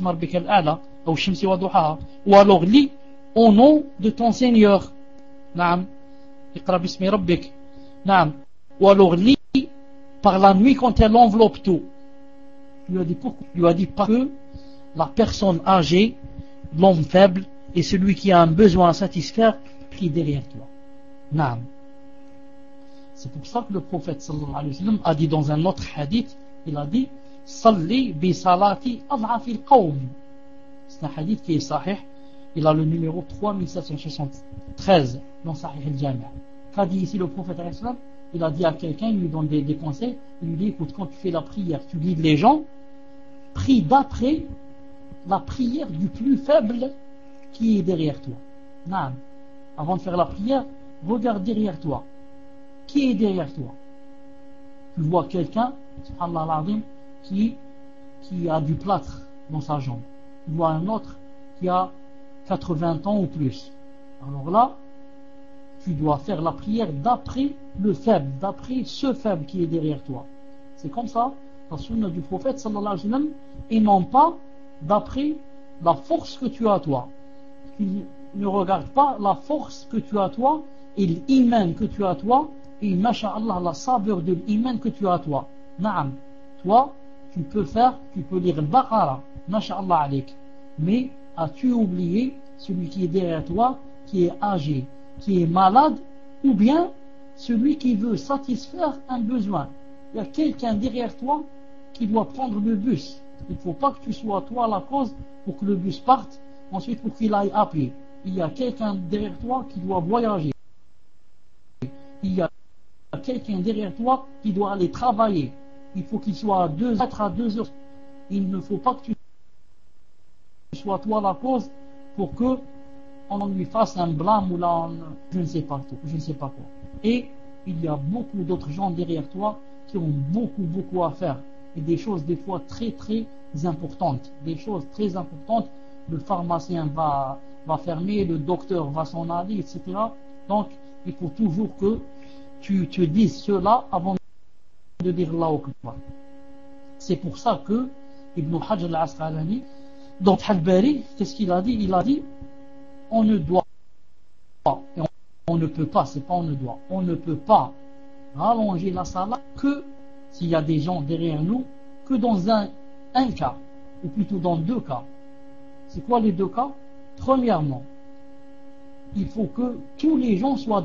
ou alors lis au nom de ton Seigneur, Naam, iqra bismi rabbik, Naam, ou alors lis par la nuit quand elle enveloppe tout. Il lui a dit pourquoi? Il lui a dit parce que la personne âgée, l'homme faible et celui qui a un besoin à satisfaire prie derrière toi. Naam. C'est pour ça que le prophète sallallahu alayhi wa sallam a dit dans un autre hadith, il a dit Salli bi salati ad'afil qawm. C'est un hadith qui est sahih. Il a le numéro trois mille sept cent soixante-treize dans Sahih al-Jami'. Qu'a dit ici le prophète alayhi salam? Il a dit à quelqu'un, il lui donne des, des conseils, il lui dit écoute, quand tu fais la prière, tu guides les gens, prie d'après la prière du plus faible qui est derrière toi. Naam. Avant de faire la prière, regarde derrière toi. Qui est derrière toi? Tu vois quelqu'un, subhanallah al-azim, qui, qui a du plâtre dans sa jambe. Tu vois un autre qui a quatre-vingts ans ou plus. Alors là, tu dois faire la prière d'après le faible, d'après ce faible qui est derrière toi. C'est comme ça, la sunna du prophète sallallahu alayhi wa sallam, et non pas d'après la force que tu as toi. Tu ne regarde pas la force que tu as toi et l'iman que tu as toi et masha'Allah la saveur de l'iman que tu as toi. Naam, toi tu peux faire, tu peux lire le Baqara, masha'Allah alik, mais as-tu oublié celui qui est derrière toi, qui est âgé, qui est malade ou bien celui qui veut satisfaire un besoin. Il y a quelqu'un derrière toi qui doit prendre le bus. Il ne faut pas que tu sois toi la cause pour que le bus parte, ensuite pour qu'il aille à pied. Il y a quelqu'un derrière toi qui doit voyager. Il y a quelqu'un derrière toi qui doit aller travailler. Il faut qu'il soit à deux heures à deux heures. Il ne faut pas que tu sois toi la cause pour que on lui fasse un blâme ou là, je ne sais pas tout, je ne sais pas quoi. Et il y a beaucoup d'autres gens derrière toi qui ont beaucoup, beaucoup à faire. Et des choses des fois très, très importantes. Des choses très importantes. Le pharmacien va, va fermer, le docteur va s'en aller, et cetera. Donc, il faut toujours que tu te dises cela avant de dire Allahu Akbar. C'est pour ça que Ibn Hajar al-Asqalani, dans Al-Bari, qu'est-ce qu'il a dit? Il a dit, on ne doit pas, et on, on ne peut pas, c'est pas on ne doit, on ne peut pas rallonger la salat que s'il y a des gens derrière nous, que dans un, un cas, ou plutôt dans deux cas. C'est quoi les deux cas? Premièrement, il faut que tous les gens soient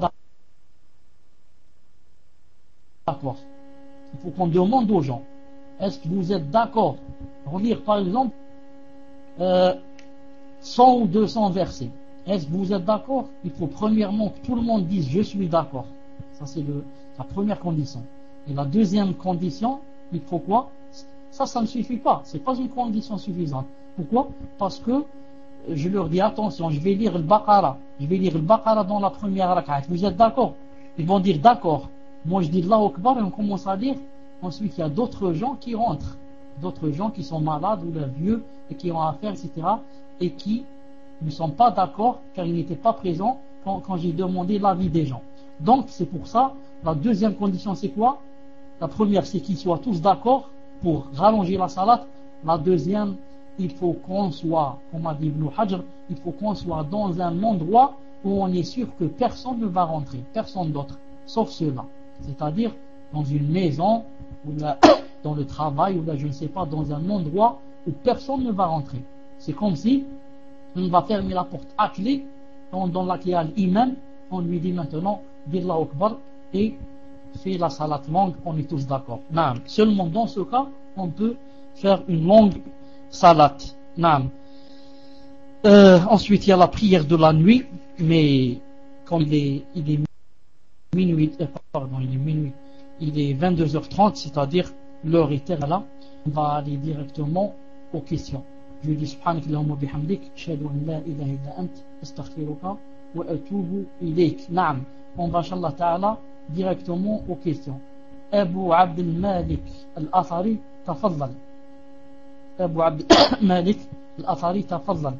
d'accord. Il faut qu'on demande aux gens, est-ce que vous êtes d'accord pour lire par exemple euh, cent ou deux cents versets? Est-ce que vous êtes d'accord? Il faut premièrement que tout le monde dise je suis d'accord. Ça c'est le, la première condition. Et la deuxième condition, il faut quoi? Ça, ça ne suffit pas. C'est pas une condition suffisante. Pourquoi? Parce que je leur dis attention, je vais lire le Baqara. Je vais lire le Baqara dans la première rak'at. Vous êtes d'accord? Ils vont dire d'accord. Moi je dis Allahu Akbar et on commence à lire. Ensuite il y a d'autres gens qui rentrent. D'autres gens qui sont malades ou vieux et qui ont affaire, et cetera. Et qui ne sont pas d'accord car ils n'étaient pas présents quand, quand j'ai demandé l'avis des gens. Donc c'est pour ça, la deuxième condition c'est quoi? La première c'est qu'ils soient tous d'accord pour rallonger la salat. La deuxième, il faut qu'on soit, comme a dit Ibn Hajar, il faut qu'on soit dans un endroit où on est sûr que personne ne va rentrer, personne d'autre, sauf ceux-là. C'est-à-dire dans une maison, ou là, dans le travail, ou là, je ne sais pas, dans un endroit où personne ne va rentrer. C'est comme si on va fermer la porte à clé, dans, dans laquelle il y a l'imam, on lui dit maintenant, dis Allahu Akbar, et fait la salat longue, on est tous d'accord. Naam. Seulement dans ce cas, on peut faire une longue salat. Naam. Euh, ensuite, il y a la prière de la nuit, mais comme il est, il est minuit, euh, pardon, il est minuit, il est vingt-deux heures trente, c'est-à-dire l'heure est là, on va aller directement aux questions. Je dis subhanak Allahumma bihamdik, ashhadu an la ilaha illa ant, astaghfiruka wa atubu ilayk. Naam. On va, Inch'Allah Ta'ala, directement aux questions. Abu Abd al-Malik al-Athari, tafaddal. Abu Abd al-Malik al-Athari, tafaddal.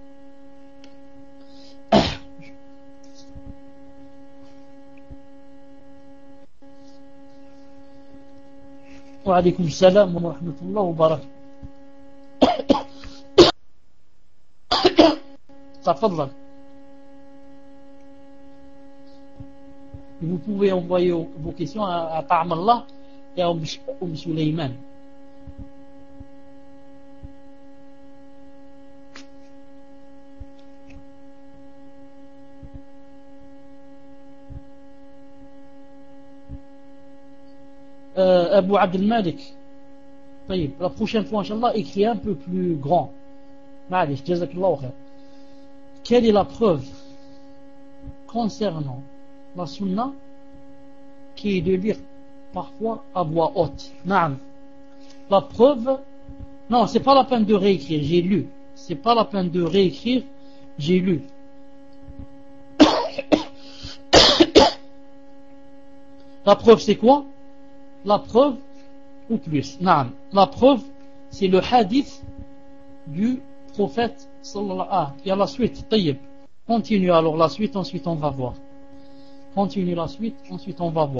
Wa alaykum salam wa rahmatullah wa barakatuh. Tafaddal. Vous pouvez envoyer vos questions à, à Ta'amallah et à Oum Suleiman. Euh, Abu Abd al-Malik. La prochaine fois, Inch'Allah, écrit un peu plus grand. Ma'alish, jazakallahu khair. Quelle est la preuve concernant la sunna qui est de lire parfois à voix haute? Naam. La preuve, non, c'est pas la peine de réécrire, j'ai lu. C'est pas la peine de réécrire, j'ai lu. La preuve c'est quoi? La preuve ou plus. Naam. La preuve c'est le hadith du prophète sallallahu alayhi wa sallam. Il y a la suite. Tayyib. Continue alors la suite, ensuite on va voir. Continue la suite, ensuite on va voir.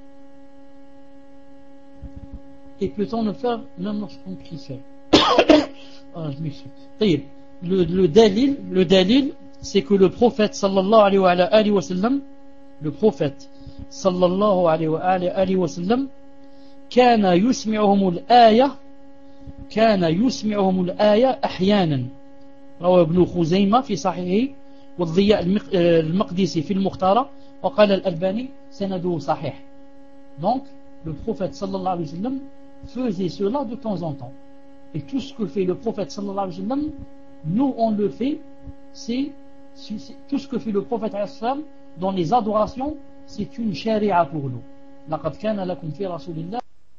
Et peut-on le faire même lorsqu'on prie seul? Ah, je m'excuse. طيب. Le, le dalil, le dalil, c'est que le prophète sallallahu alayhi wa, alayhi wa sallam, le prophète sallallahu alayhi wa, alayhi wa sallam, كان يسمعهم الآية كان يسمعهم الآية أحيانا. روى ابن خزيمة في صحيحه والضياء المقدسي في المختارة وقال الألباني سنده صحيح. Donc le prophète sallallahu alayhi wa sallam faisait cela de temps en temps, et tout ce que fait le prophète sallallahu alayhi wa sallam, nous on le fait. C'est, c'est tout ce que fait le prophète alayhi wa sallam dans les adorations, c'est une sharia pour nous. لقد كان لكم في رسول الله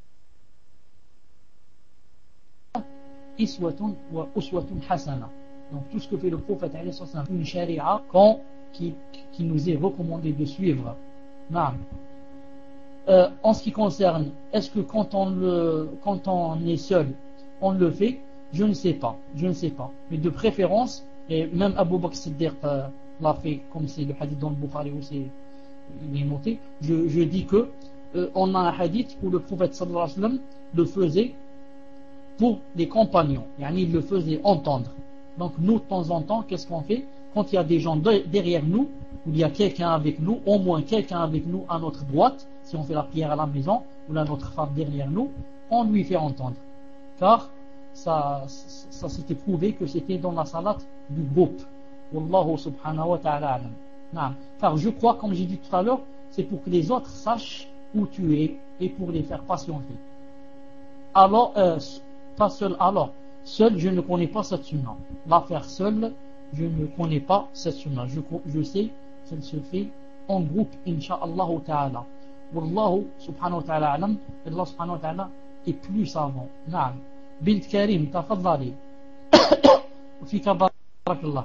إسوة وأسوة حسنة. Donc tout ce que fait le prophète alayhi wa sallam, une sharia qui, qui nous est recommandé de suivre. Non. Euh, en ce qui concerne, est-ce que quand on, le, quand on est seul, on le fait? Je ne sais pas, je ne sais pas. Mais de préférence, et même Abu Bakr Siddiq euh, l'a fait, comme c'est le hadith dans le Bukhari où c'est, il est noté. Je, je dis que euh, on a un hadith où le prophète sallallahu alayhi wa sallam le faisait pour les compagnons, yani il le faisait entendre. Donc nous, de temps en temps, qu'est-ce qu'on fait? Quand il y a des gens de, derrière nous, ou il y a quelqu'un avec nous, au moins quelqu'un avec nous à notre droite, si on fait la prière à la maison, ou là notre femme derrière nous, on lui fait entendre. Car ça, ça, ça s'était prouvé que c'était dans la salat du groupe. Wallahu subhanahu wa ta'ala alam. Car je crois, comme j'ai dit tout à l'heure, c'est pour que les autres sachent où tu es et pour les faire patienter. Alors, euh, pas seul, alors, seul, je ne connais pas cette sunna. La faire seule, je ne connais pas cette sunna. Je, je sais qu'elle se fait en groupe, insha'Allah ta'ala. Wallahu subhanahu wa ta'ala alam. Allah subhanahu wa ta'ala est plus savant. Naam. Bint Karim, tafaddali. Fika barakallah.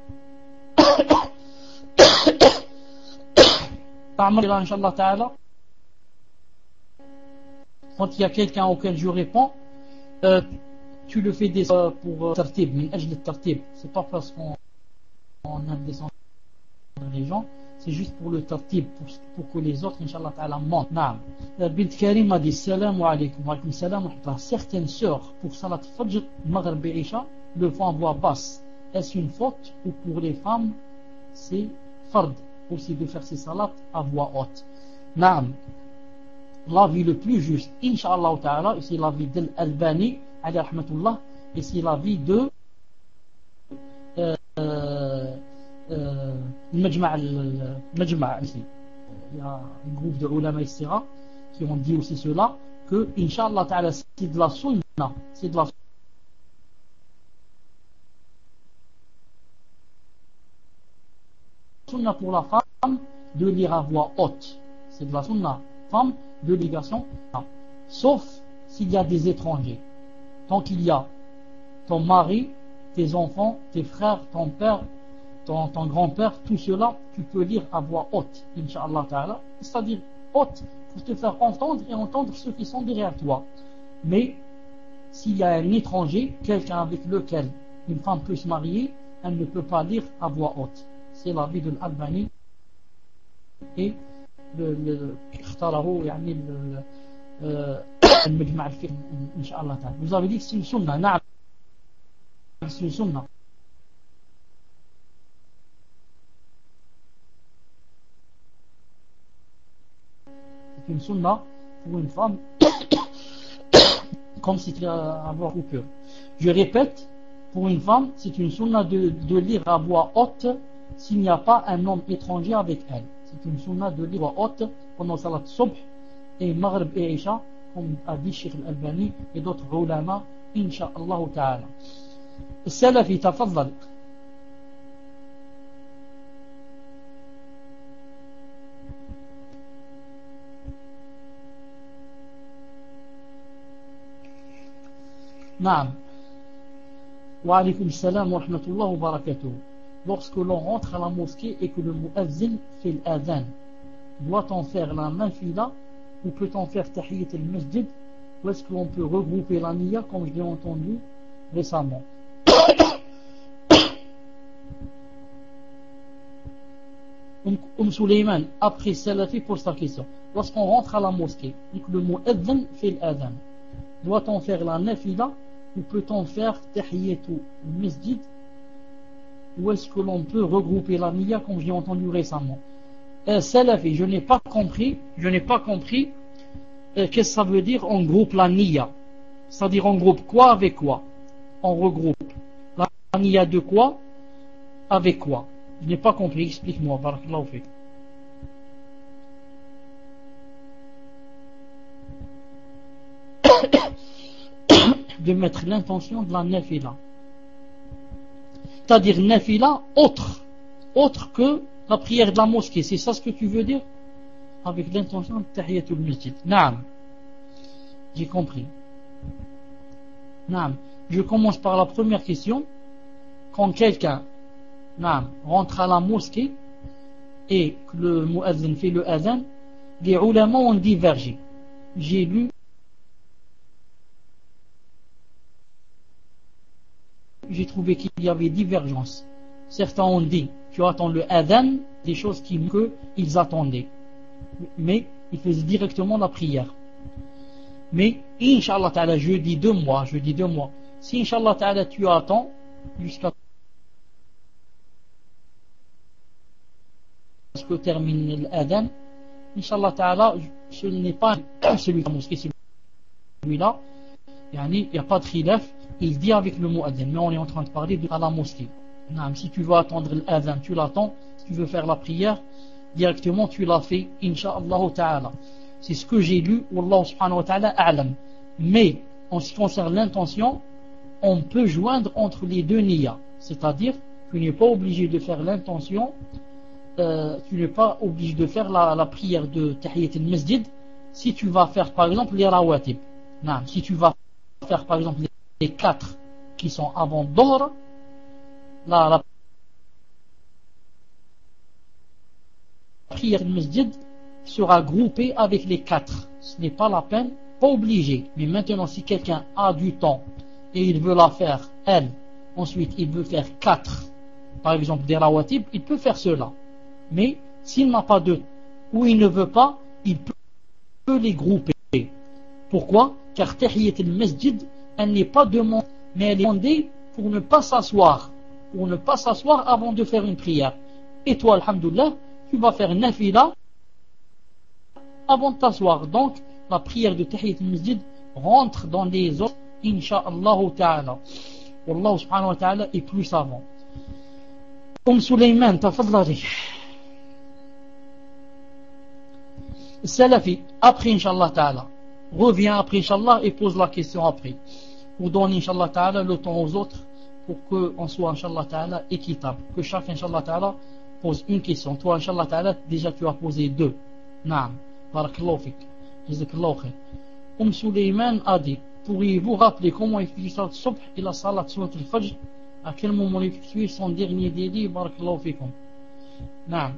Ta'amal ila insha'Allah ta'ala. Quand il y a quelqu'un auquel je réponds, euh, tu le fais descendre pour euh, tartib, min ajl tartib. C'est pas parce qu'on on aime descendre les gens, c'est juste pour le tartib, pour, pour que les autres, inch'Allah ta'ala, montent. Naam. Bint Karim m'a dit salam alaykum, wa alaykum salam wa rahmatullah. Certaines sœurs, pour salat fajr, maghrib et isha, le font en voix basse. Est-ce une faute, ou pour les femmes, c'est fard, aussi de faire ces salats à voix haute? Naam. L'avis le plus juste, inch'Allah ta'ala, et c'est l'avis d'Al-Albani, alayhi rahmatullah, et c'est l'avis de euh, euh, le Majma' ici. Il y a un groupe de ulama, et cetera, qui ont dit aussi cela, que, inch'Allah ta'ala, c'est de la sunna, c'est de la sunna pour la femme de lire à voix haute. C'est de la sunna, femme, de l'obligation, sauf s'il y a des étrangers. Tant qu'il y a ton mari, tes enfants, tes frères, ton père, ton, ton grand-père, tout cela, tu peux lire à voix haute, incha'Allah ta'ala, c'est-à-dire haute, pour te faire entendre et entendre ceux qui sont derrière toi. Mais s'il y a un étranger, quelqu'un avec lequel une femme peut se marier, elle ne peut pas lire à voix haute. C'est l'avis de l'Albani et le اختاره يعني المجمع الفقهي إن شاء الله تعالى. Vous avez dit que c'est une sunna. نعم c'est une sunna. C'est une sunna pour une femme comme si tu as à voix coupure. Je répète, pour une femme c'est une sunna de, de lire à voix haute s'il n'y a pas un homme étranger avec elle. C'est une sunna de lire à voix haute pendant salat subh et maghrib et isha, comme a dit Cheikh Al-Albani et d'autres ulama, incha'Allah ta'ala. Salafi, tafaddal. Naam. Wa alaykum salam wa rahmatullah wa barakatuh. Lorsque l'on rentre à la mosquée et que le muazzin fait l'adhan, doit-on faire la nafila ou peut-on faire tahiyyat al-masjid, ou est-ce qu'on peut regrouper la niya comme je l'ai entendu récemment? Umm Suleiman, après Salafi, pose sa question. Lorsqu'on rentre à la mosquée et que le muazzin fait l'adhan, doit-on faire la nafila ou peut-on faire tahiyatul masjid, ou est-ce que l'on peut regrouper la niya comme j'ai entendu récemment? euh, Salafi, je n'ai pas compris, je n'ai pas compris euh, qu'est-ce que ça veut dire on groupe la niya, c'est-à-dire on groupe quoi avec quoi? On regroupe la niya de quoi avec quoi? Je n'ai pas compris, explique-moi, barakallahu fik. De mettre l'intention de la nafila, c'est-à-dire nafila autre autre que la prière de la mosquée, c'est ça ce que tu veux dire avec l'intention de tahiyatul masjid? Naam, j'ai compris. Naam, je commence par la première question. Quand quelqu'un naam rentre à la mosquée et que le muazzin fait le adhan, les ulama ont divergé. J'ai lu j'ai trouvé qu'il y avait divergence. Certains ont dit tu attends le adhan, des choses qu'ils attendaient, mais ils faisaient directement la prière. Mais Inch'Allah ta'ala, je dis deux mois, je dis deux mois. Si Inch'Allah ta'ala tu attends jusqu'à ce que termine l'adhan, Inch'Allah ta'ala, ce n'est pas celui de la mosquée, celui-là, il n'y a pas de khilaf. Il dit avec le muazzin, mais on est en train de parler de à la mosquée. Non, si tu veux attendre l'adhan, tu l'attends. Si tu veux faire la prière, directement tu l'as fait, Inch'Allah ta'ala. C'est ce que j'ai lu, Wallahu subhanahu wa ta'ala a'lam. Mais, en ce qui concerne l'intention, on peut joindre entre les deux niyas. C'est-à-dire, tu n'es pas obligé de faire l'intention, euh, tu n'es pas obligé de faire la, la prière de Tahiyyat al-Masjid si tu vas faire par exemple les rawatib. Non, si tu vas faire par exemple les les quatre qui sont avant Dohr, la, la prière du masjid sera groupée avec les quatre. Ce n'est pas la peine, pas obligé. Mais maintenant, si quelqu'un a du temps et il veut la faire, elle, ensuite il veut faire quatre, par exemple des rawatib, il peut faire cela. Mais s'il n'a pas de, ou il ne veut pas, il peut, peut les grouper. Pourquoi? Car Tahiyyat al-Masjid, elle n'est pas demandée, mais elle est demandée pour ne pas s'asseoir, pour ne pas s'asseoir avant de faire une prière. Et toi, alhamdoulilah, tu vas faire nafila avant de t'asseoir. Donc, la prière de Tahiyyat al-Masjid rentre dans les autres, Inch'Allah ta'ala. Wallahu subhanahu wa ta'ala est plus savant. Umm Sulayman, tafadlari. Salafi, après Inch'Allah ta'ala. Reviens après Inch'Allah et pose la question après. Pour donner Inch'Allah ta'ala le temps aux autres pour qu'on soit Inch'Allah ta'ala équitable. Que chacun Inch'Allah ta'ala pose une question. Toi Inch'Allah ta'ala déjà tu as posé deux. Naam. Barakallahu fik. Jazakallahu khair. Umm Sulayman a dit, pourriez-vous rappeler comment effectuer salat subh et la salat sunnat al-fajr? À quel moment effectuer son dernier délit? Barakallahu fikum. Naam.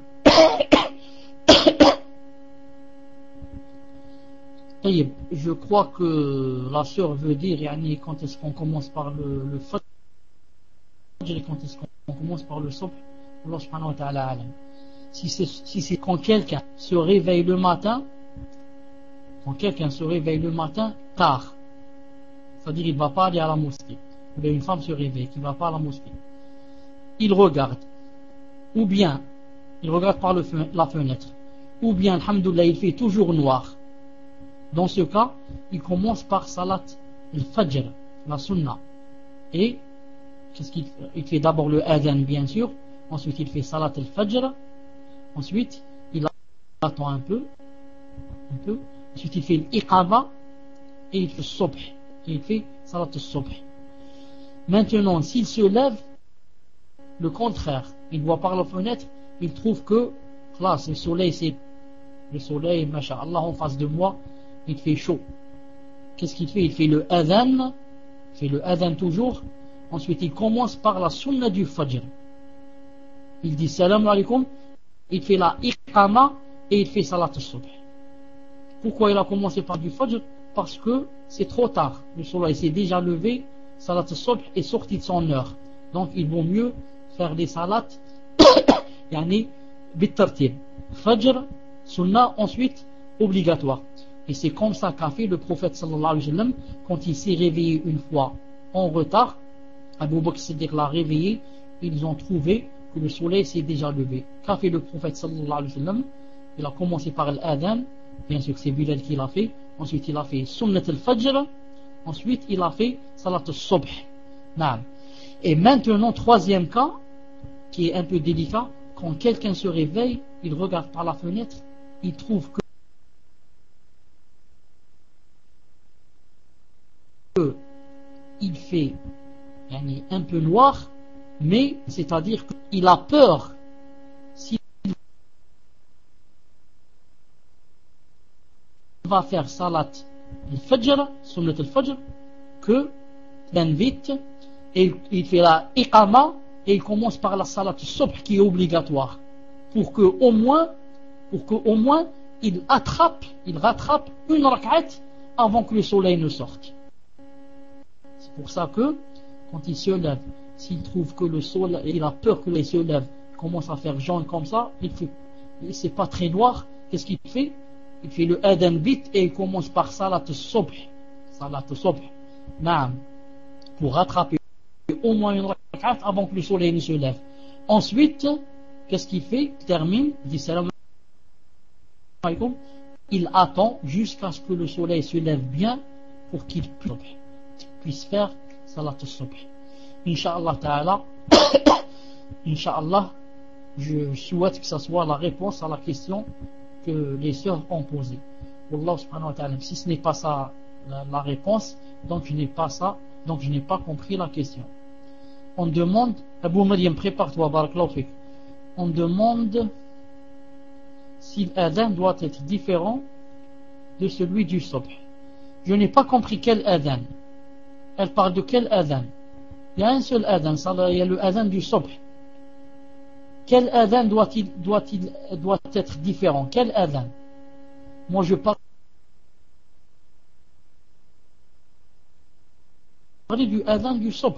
Je crois que la sœur veut dire yani, quand est-ce qu'on commence par le, le fajr et quand est-ce qu'on commence par le subh. Allah subhanahu wa ta'ala alam. Si c'est si c'est quand quelqu'un se réveille le matin, quand quelqu'un se réveille le matin tard, c'est-à-dire il ne va pas aller à la mosquée, ou bien une femme se réveille qui ne va pas à la mosquée, il regarde, ou bien il regarde par le, la fenêtre, ou bien alhamdoulilah il fait toujours noir. Dans ce cas, il commence par salat al-fajr, la sunna. Et qu'est-ce qu'il fait? Il fait d'abord le adhan bien sûr, ensuite il fait salat al-fajr, ensuite il attend un peu, un peu, ensuite il fait l'iqama et il fait subh, et il fait salat al-subh. Maintenant, s'il se lève, le contraire, il voit par la fenêtre, il trouve que là, le soleil, c'est le soleil, masha'Allah, en face de moi, il fait chaud. Qu'est-ce qu'il fait? Il fait le adhan, il fait le adhan toujours. Ensuite, il commence par la sunna du fajr. Il dit salam alaikum, il fait la iqama et il fait salat al-subh. Pourquoi il a commencé par du fajr? Parce que c'est trop tard. Le soleil s'est déjà levé, salat al-subh est sorti de son heure. Donc, il vaut mieux faire des salats, yani, bit-tartib. Fajr, sunna, ensuite, obligatoire. Et c'est comme ça qu'a fait le prophète sallallahu alayhi wa sallam quand il s'est réveillé une fois en retard. Abu Bakr Siddiq l'a réveillé, ils ont trouvé que le soleil s'est déjà levé. Qu'a fait le prophète sallallahu alayhi wa sallam? Il a commencé par l'adhan, bien sûr c'est Bilal qui l'a fait, ensuite il a fait sunnat al-fajr, ensuite il a fait salat al-subh. Naam. Et maintenant, troisième cas, qui est un peu délicat, quand quelqu'un se réveille, il regarde par la fenêtre, il trouve que il fait yani, un peu noir, mais c'est-à-dire qu'il a peur s'il va faire salat al-fajr, sunnat al-fajr, que ben vite, et il fait la iqama et il commence par la salat al-subh qui est obligatoire, pour que au moins, pour que au moins il attrape, il rattrape une rak'at avant que le soleil ne sorte. C'est pour ça que quand il se lève, s'il trouve que le soleil, il a peur que le soleil se lève, il commence à faire jaune comme ça, il fait, c'est pas très noir, qu'est-ce qu'il fait? Il fait le adhan vite et il commence par salat al-subh, salat al-subh, naam, pour rattraper au moins une rak'at avant que le soleil ne se lève. Ensuite, qu'est-ce qu'il fait? Il termine, il dit salam alaykoum, il attend jusqu'à ce que le soleil se lève bien pour qu'il puisse faire salat al-subh. Inch'Allah ta'ala, Inch'Allah, je souhaite que ça soit la réponse à la question que les sœurs ont posée. Wallah subhanahu wa ta'ala. Si ce n'est pas ça la, la réponse, donc je n'ai pas ça, donc je n'ai pas compris la question. On demande, Abu Maryam, prépare-toi, barakallahu fik. On demande si l'adhan doit être différent de celui du subh. Je n'ai pas compris quel adhan. Elle parle de quel adhan? Il y a un seul adhan, il y a le adhan du subh. Quel adhan doit-il, doit-il, doit être différent? Quel adhan? Moi je parle du adhan du subh.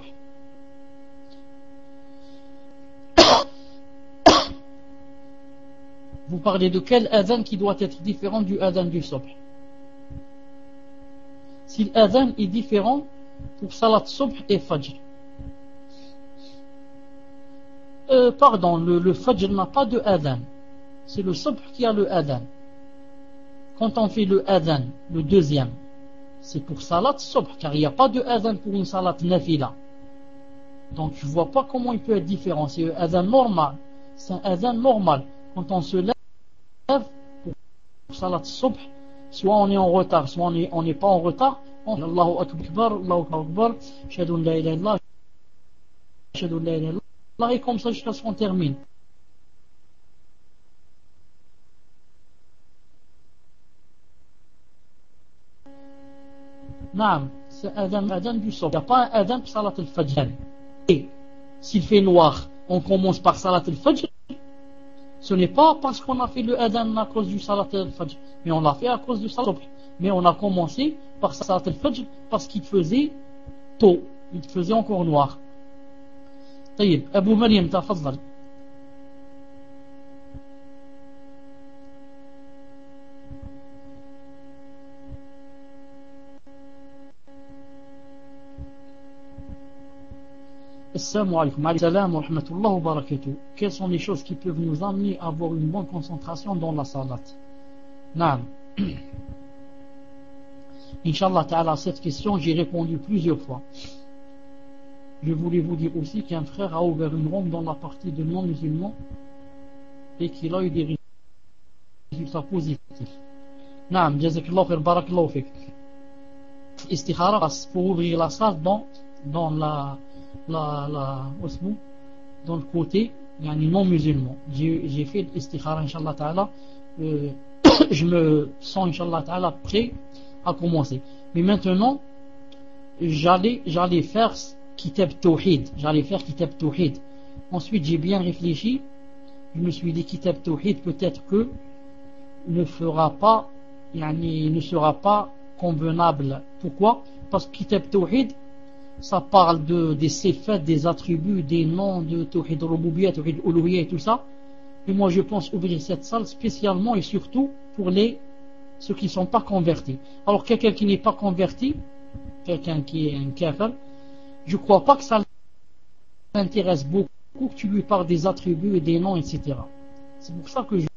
Vous parlez de quel adhan qui doit être différent du adhan du subh? Si l'adhan est différent pour salat subh et fajr, euh, pardon, le, le fajr n'a pas de adhan, c'est le subh qui a le adhan. Quand on fait le adhan, le deuxième, c'est pour salat subh, car il n'y a pas de adhan pour une salat nafila. Donc je ne vois pas comment il peut être différent. C'est un adhan normal, c'est un adhan normal. Quand on se lève pour salat subh, soit on est en retard, soit on n'est pas en retard, on dit Allahu Akbar, Allahu Akbar, Shahadu an la ilaha illallah, Shahadu an la ilaha illallah, et comme ça jusqu'à ce qu'on termine. Naam, c'est un adhan du subh. Il n'y a pas un adhan pour salat al-fajr. Et s'il fait noir, on commence par salat al-fajr. Ce n'est pas parce qu'on a fait le adhan à cause du salat al-fajr, mais on l'a fait à cause du salat al-subh. Mais on a commencé par salat al-fajr parce qu'il faisait tôt, il faisait encore noir. طيب أبو مريم تفضل. Assalamu alaikum, alayhi salam wa rahmatullah wa barakatuh. Quelles sont les choses qui peuvent nous amener à avoir une bonne concentration dans la salat? Naam. Inch'Allah ta'ala, à cette question, j'ai répondu plusieurs fois. Je voulais vous dire aussi qu'un frère a ouvert une ronde dans la partie de non-musulmans et qu'il a eu des résultats positifs. Naam, jazakallahu khair, barakallahu fik. Istikhara, pour ouvrir la salle dans, dans la, la, la, dans le côté non-musulman. J'ai, j'ai fait l'istikhara, Inch'Allah ta'ala. Euh, je me sens, Inch'Allah ta'ala, prêt à commencer. Mais maintenant, j'allais, j'allais faire Kitab Tawhid. J'allais faire Kitab Tawhid. Ensuite, j'ai bien réfléchi. Je me suis dit, Kitab Tawhid, peut-être que ne fera pas, yani, ne sera pas convenable. Pourquoi? Parce que Kitab Tawhid, ça parle de, des sifat, des attributs, des noms de Tawhid Rububiyyah, Tawhid Uluhiyyah et tout ça. Et moi, je pense ouvrir cette salle spécialement et surtout pour les ceux qui ne sont pas convertis. Alors quelqu'un qui n'est pas converti, quelqu'un qui est un kafir, je crois pas que ça l'intéresse beaucoup que tu lui parles des attributs et des noms, et cetera. C'est pour ça que je,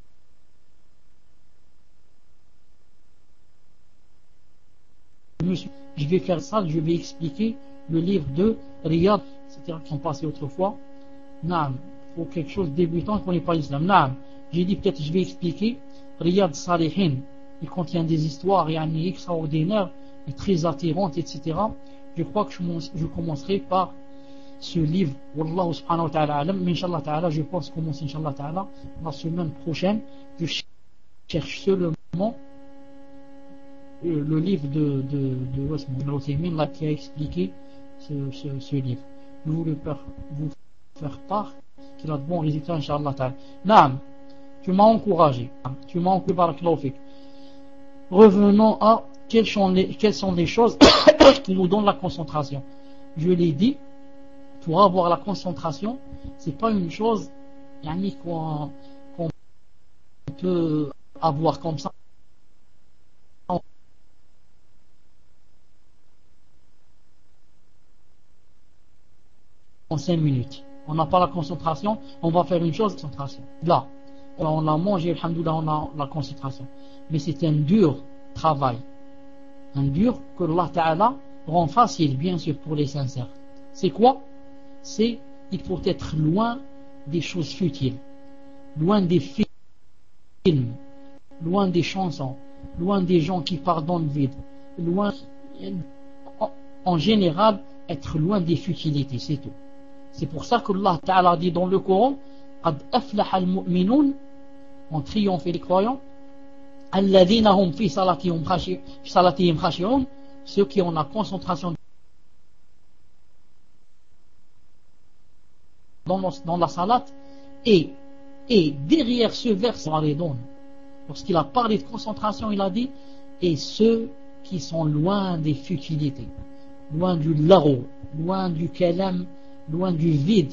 me suis, je vais faire ça, je vais expliquer le livre de Riyad, et cetera qui sont passés autrefois. Naam, pour quelque chose de débutant qu'on n'est pas l'islam. Naam, j'ai dit peut-être je vais expliquer Riyad Salihin. Il contient des histoires yani, extraordinaires et très attirantes, et cetera. Je crois que je, je commencerai par ce livre. Wallahu subhanahu wa ta'ala alam. Mais Inch'Allah ta'ala, je pense commencer Inch'Allah ta'ala la semaine prochaine. Je cherche seulement euh, le livre de de de Osman là qui a expliqué ce, ce, ce livre. Je voulais vous faire part qu'il a de bons résultats Inch'Allah ta'ala. Naam, tu m'as encouragé. Tu m'as encouragé, barakallahu fik. Revenons à quelles sont les, quelles sont les choses qui nous donnent la concentration. Je l'ai dit, pour avoir la concentration, c'est pas une chose yani, qu'on, qu'on peut avoir comme ça en cinq minutes. On n'a pas la concentration, on va faire une chose, concentration. Là, on a mangé, alhamdoulilah, on a la concentration. Mais c'est un dur travail. Un dur que Allah Ta'ala rend facile, bien sûr, pour les sincères. C'est quoi? C'est, il faut être loin des choses futiles, loin des films, loin des chansons, loin des gens qui parlent dans le vide, loin, en général, être loin des futilités, c'est tout. C'est pour ça que Allah Ta'ala dit dans le Coran, قَدْ أَفْلَحَ الْمُؤْمِنُونَ, on triomphe les croyants, الَّذِينَ هُمْ فِي صَلَاتِهِمْ خَاشِعُونَ, ceux qui ont la concentration dans, dans la salat, et, et derrière ce verset, on les donne. Lorsqu'il a parlé de concentration, il a dit, et ceux qui sont loin des futilités, loin du laro, loin du kalam, loin du vide,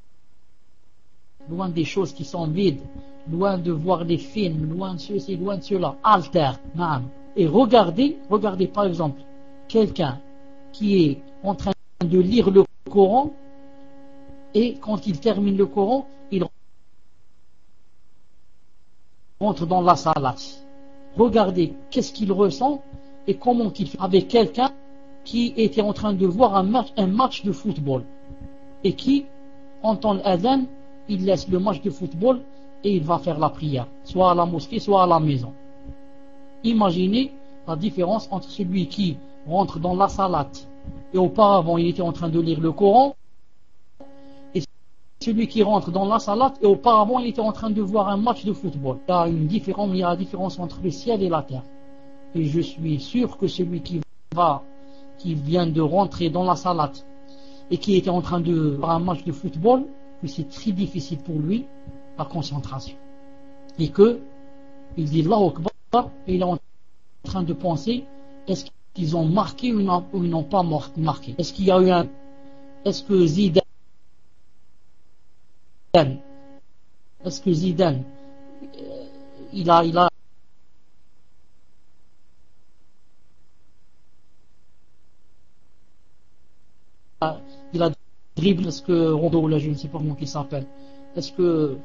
loin des choses qui sont vides, loin de voir les films, loin de ceci, loin de cela, alter, naam. Et regardez, regardez par exemple, quelqu'un qui est en train de lire le Coran, et quand il termine le Coran, il rentre dans la salat. Regardez qu'est-ce qu'il ressent et comment il fait avec quelqu'un qui était en train de voir un match, un match de football et qui entend l'adhan, il laisse le match de football et il va faire la prière, soit à la mosquée, soit à la maison. Imaginez la différence entre celui qui rentre dans la salat et auparavant il était en train de lire le Coran, et celui qui rentre dans la salat et auparavant il était en train de voir un match de football. Il y a une différence, il y a la différence entre le ciel et la terre. Et je suis sûr que celui qui va, qui vient de rentrer dans la salat et qui était en train de voir un match de football, que c'est très difficile pour lui la concentration. Et que il dit Allahu Akbar et il est en train de penser est-ce qu'ils ont marqué ou ils n'ont pas marqué. Est-ce qu'il y a eu un est-ce que Zidane est-ce que Zidane il a il a il a dribble, est-ce que Rondo, là je ne sais pas comment il s'appelle, est-ce que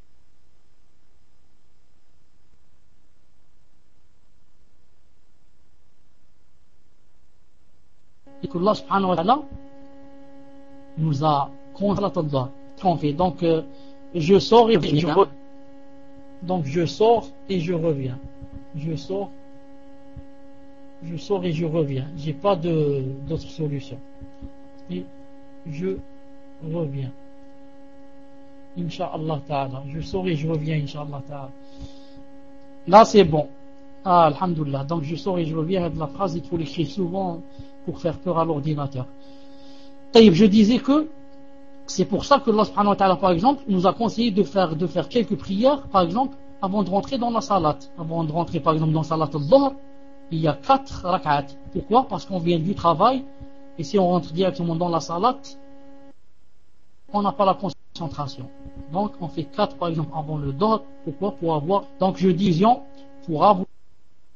et que Allah subhanahu wa ta'ala nous a contre Allah trompé. Donc euh, je sors et je re... donc je sors et je reviens. Je sors je sors et je reviens. J'ai pas de d'autre solution. Et je reviens. Inch'Allah ta'ala. Je sors et je reviens, Inch'Allah ta'ala. Là c'est bon. Ah, alhamdoulilah. Donc je sors et je reviens avec la phrase, il faut l'écrire souvent pour faire peur à l'ordinateur. Et je disais que c'est pour ça que Allah subhanahu wa ta'ala, par exemple, nous a conseillé de faire, de faire quelques prières, par exemple, avant de rentrer dans la salat. Avant de rentrer, par exemple, dans salat al-Dhuhr, il y a quatre rak'at. Pourquoi? Parce qu'on vient du travail, et si on rentre directement dans la salat, on n'a pas la concentration. Donc, on fait quatre, par exemple, avant le Dhuhr. Pourquoi? Pour avoir, donc je disais, pour avoir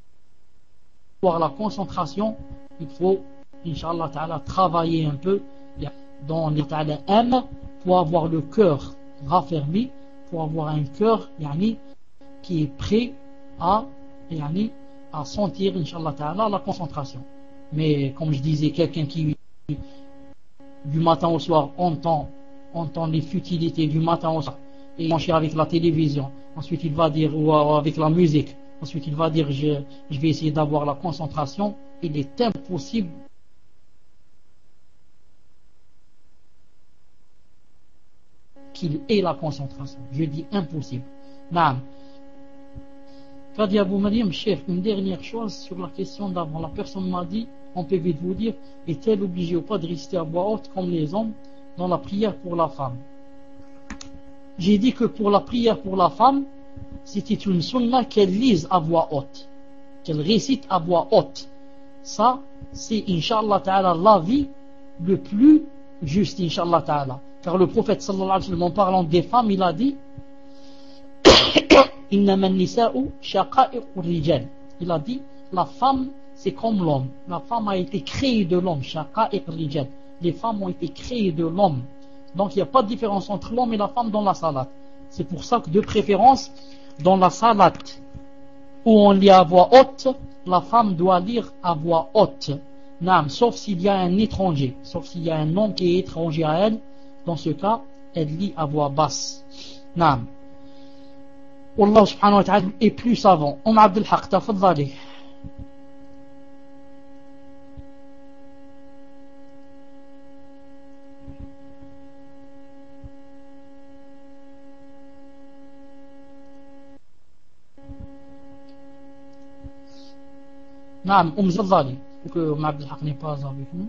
la concentration, il faut, Inch'Allah ta'ala, travailler un peu dont Allah Ta'ala aime, pour avoir le cœur raffermi, pour avoir un cœur yani, qui est prêt à, yani, à sentir, Inch'Allah Ta'ala, la concentration. Mais comme je disais, quelqu'un qui du matin au soir entend, entend les futilités du matin au soir et enchaîne avec la télévision, ensuite il va dire, ou avec la musique, ensuite il va dire je, je vais essayer d'avoir la concentration. Il est impossible qu'il ait la concentration. Je dis impossible. Naam. Kadi Abou Mariam, chef, une dernière chose sur la question d'avant. La personne m'a dit, on peut vite vous dire, est-elle obligée ou pas de réciter à voix haute comme les hommes dans la prière pour la femme? J'ai dit que pour la prière pour la femme, c'était une sunna qu'elle lise à voix haute, qu'elle récite à voix haute. Ça, c'est Inch'Allah Ta'ala l'avis le plus juste, Inch'Allah Ta'ala. Car le prophète sallallahu alayhi wa sallam, en parlant des femmes, il a dit Innama nisa'u shaqa'iqur rijal. Il a dit, la femme, c'est comme l'homme. La femme a été créée de l'homme. Shaqa'iqur rijal. Les femmes ont été créées de l'homme. Donc il n'y a pas de différence entre l'homme et la femme dans la salate. C'est pour ça que de préférence, dans la salate où on lit à voix haute, la femme doit lire à voix haute. Naam, sauf s'il y a un étranger, sauf s'il y a un homme qui est étranger à elle. Dans ce cas, elle lit à voix basse. Naam. Wallah subhanahu wa ta'ala est plus savant. Om Abdul Haq, tafadhali. Naam, Om Zadali. Que Om Abdul Haq n'est pas avec nous.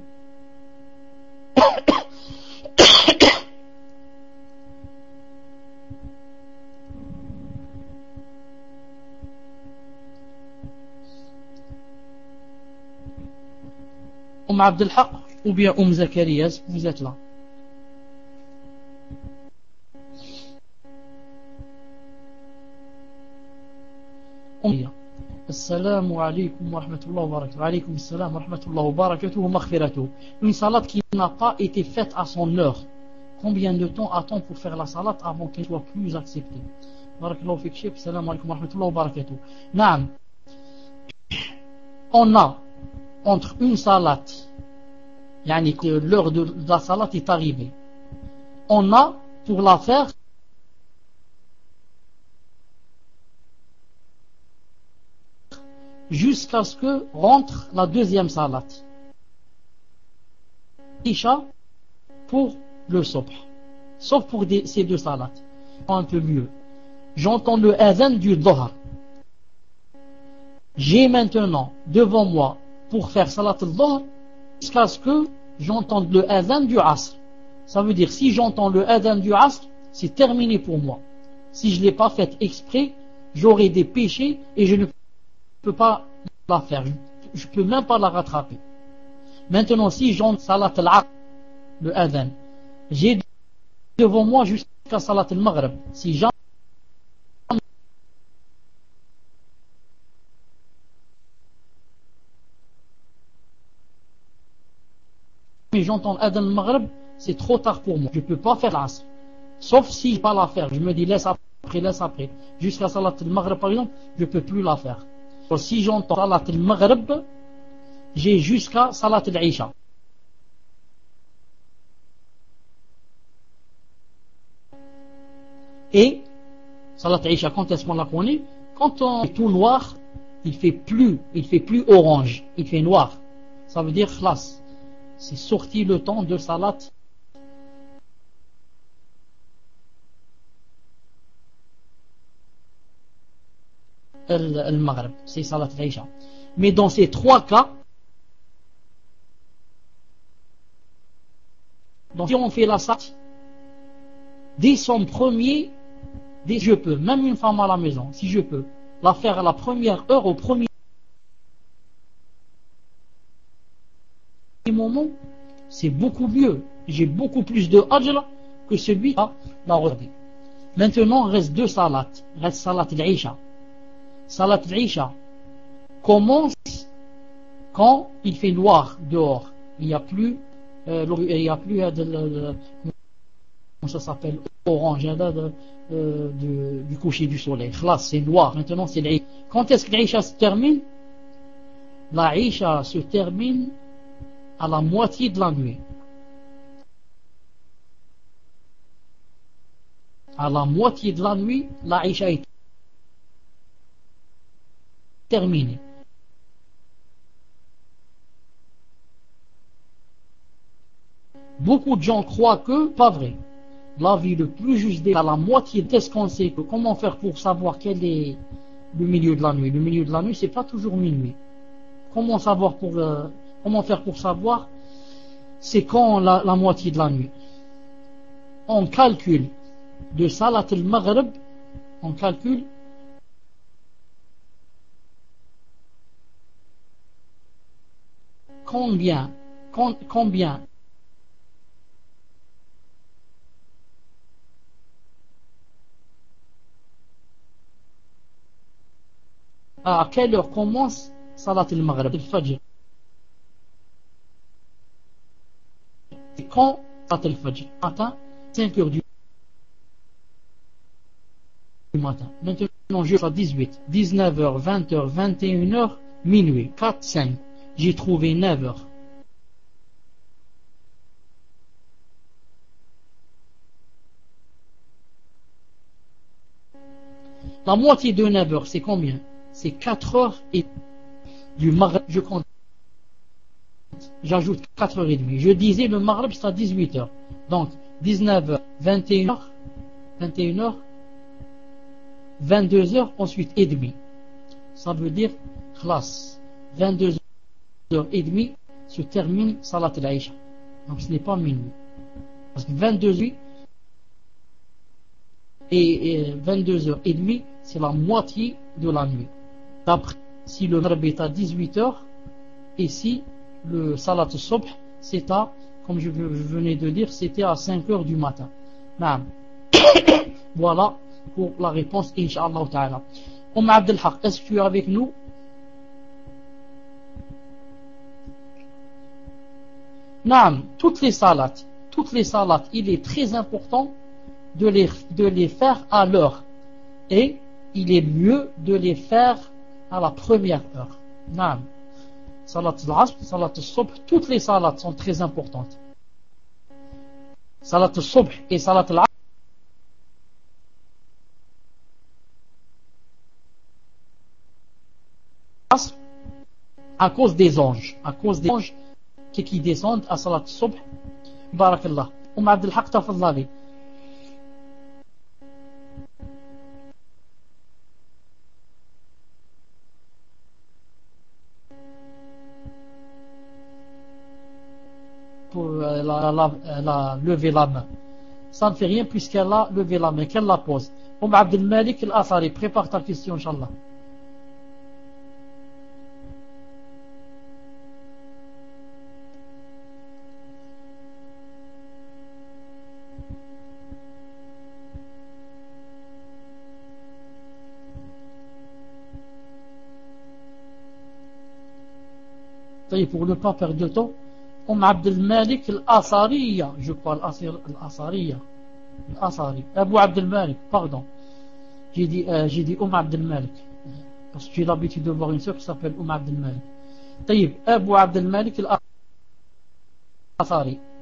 Om Abdel Haq ou bien Om Zakaria, vous êtes là. Assalamu alaikum wa rahmatullahi wa barakatuh. Alaykum assalam wa rahmatullahi wa barakatuh wa maghfiratuh. Une salade qui n'a pas été faite à son heure. Combien de temps attend pour faire la salade avant qu'elle soit plus acceptée? Barakallahu fik chef. Assalamu alaikum wa rahmatullahi wa barakatuh. Naam. On a entre une salade, yani que l'heure de la salade est arrivée, on a pour la faire jusqu'à ce que rentre la deuxième salade. Isha pour le sobh, sauf pour des, ces deux salades. Un peu mieux. J'entends le adhan du Dhuhr. J'ai maintenant devant moi pour faire salat al-Dhuhr jusqu'à ce que j'entende le adhan du Asr. Ça veut dire si j'entends le adhan du Asr, c'est terminé pour moi. Si je ne l'ai pas fait exprès, j'aurai des péchés et je ne peux pas la faire. Je ne peux même pas la rattraper. Maintenant, si j'entends salat al-Asr, le adhan, j'ai devant moi jusqu'à salat al-Maghrib. Si jamais mais j'entends l'adhan al-Maghrib, c'est trop tard pour moi. Je ne peux pas faire l'Asr. Sauf si je ne peux pas la faire. Je me dis laisse après, laisse après. Jusqu'à Salat al-Maghrib par exemple, je ne peux plus la faire. Donc, si j'entends Salat al-Maghrib, j'ai jusqu'à Salat al-Isha. Et Salat al-Isha, quand est-ce qu'on la connaît? Quand on est tout noir, il fait plus, il fait plus orange, il fait noir. Ça veut dire khlas. C'est sorti le temps de salat al-Maghrib, c'est salat al-Isha. Mais dans ces trois cas, donc si on fait la salat dès son premier, dès je peux, même une femme à la maison, si je peux la faire à la première heure, au premier moment, c'est beaucoup mieux. J'ai beaucoup plus de ajr que celui à la regarder. Maintenant, reste deux salats. Reste salat al-Isha. Salat al-Isha commence quand il fait noir dehors. Il n'y a plus euh, il n'y a plus euh, de, de, de, comment ça s'appelle, orange, de, de, euh, de, du coucher du soleil. Là, c'est noir. Maintenant, c'est l'Aïcha. Quand est-ce que l'Aïcha se termine? L'Aïcha se termine à la moitié de la nuit. À la moitié de la nuit, l'Aïcha est terminée. Beaucoup de gens croient que, pas vrai. L'avis le plus juste est à la moitié. Qu'est-ce qu'on sait? Comment faire pour savoir quel est le milieu de la nuit? Le milieu de la nuit, c'est pas toujours minuit. Comment savoir pour euh, comment faire pour savoir? C'est quand la, la moitié de la nuit. On calcule de Salat al-Maghrib, on calcule combien, con, combien à quelle heure commence Salat al-Maghrib, al-Fajr. C'est quand Salat al-Fajr? Matin, cinq heures du matin. Maintenant, je suis à dix-huit, dix-neuf heures, vingt heures, vingt et une heures, minuit, quatre, cinq. J'ai trouvé neuf heures. La moitié de neuf heures, c'est combien? C'est quatre heures et du Maghrib, je compte. J'ajoute quatre heures trente. Je disais le Maghrib c'est à dix-huit heures. Donc dix-neuf heures, vingt et une heures, vingt et une heures, vingt-deux heures, ensuite et demi. Ça veut dire classe. vingt-deux heures et demie se termine Salat al-Aïcha. Donc ce n'est pas minuit. Parce que vingt-deux heures et vingt-deux heures et demie, c'est la moitié de la nuit. D'après, si le Maghrib est à dix-huit heures, et si le Salat al-Subh, c'est à, comme je venais de dire, c'était à cinq heures du matin. Voilà pour la réponse, Inch'Allah Ta'ala. Umm Abdel Haq, est-ce que tu es avec nous? Naam, toutes les salats, toutes les salats, il est très important de les, de les faire à l'heure. Et il est mieux de les faire à la première heure. Naam. Salat al-Asr, Salat al-Subh, toutes les salats sont très importantes. Salat al-Subh et Salat al-Asr à cause des anges, à cause des anges qui, qui descendent à Salat al-Subh. Barakallah. Umm Abdel Haq, tafadhali. Pour elle a, elle, a, elle a levé la main. Ça ne fait rien puisqu'elle a levé la main, qu'elle la pose. Umm Abdel Malik al-Athari, prépare ta question, Inch'Allah. Pour ne pas perdre de temps, Umm Abdel Malik al-Athariya, je crois, al-Athariya, al-Athari, Abu Abdel Malik, pardon. J'ai dit, euh, j'ai dit Umm Abdel Malik, parce que j'ai l'habitude de voir une sœur qui s'appelle Umm Abdel Malik. Taïb, Abu Abdel Malik al-Athari.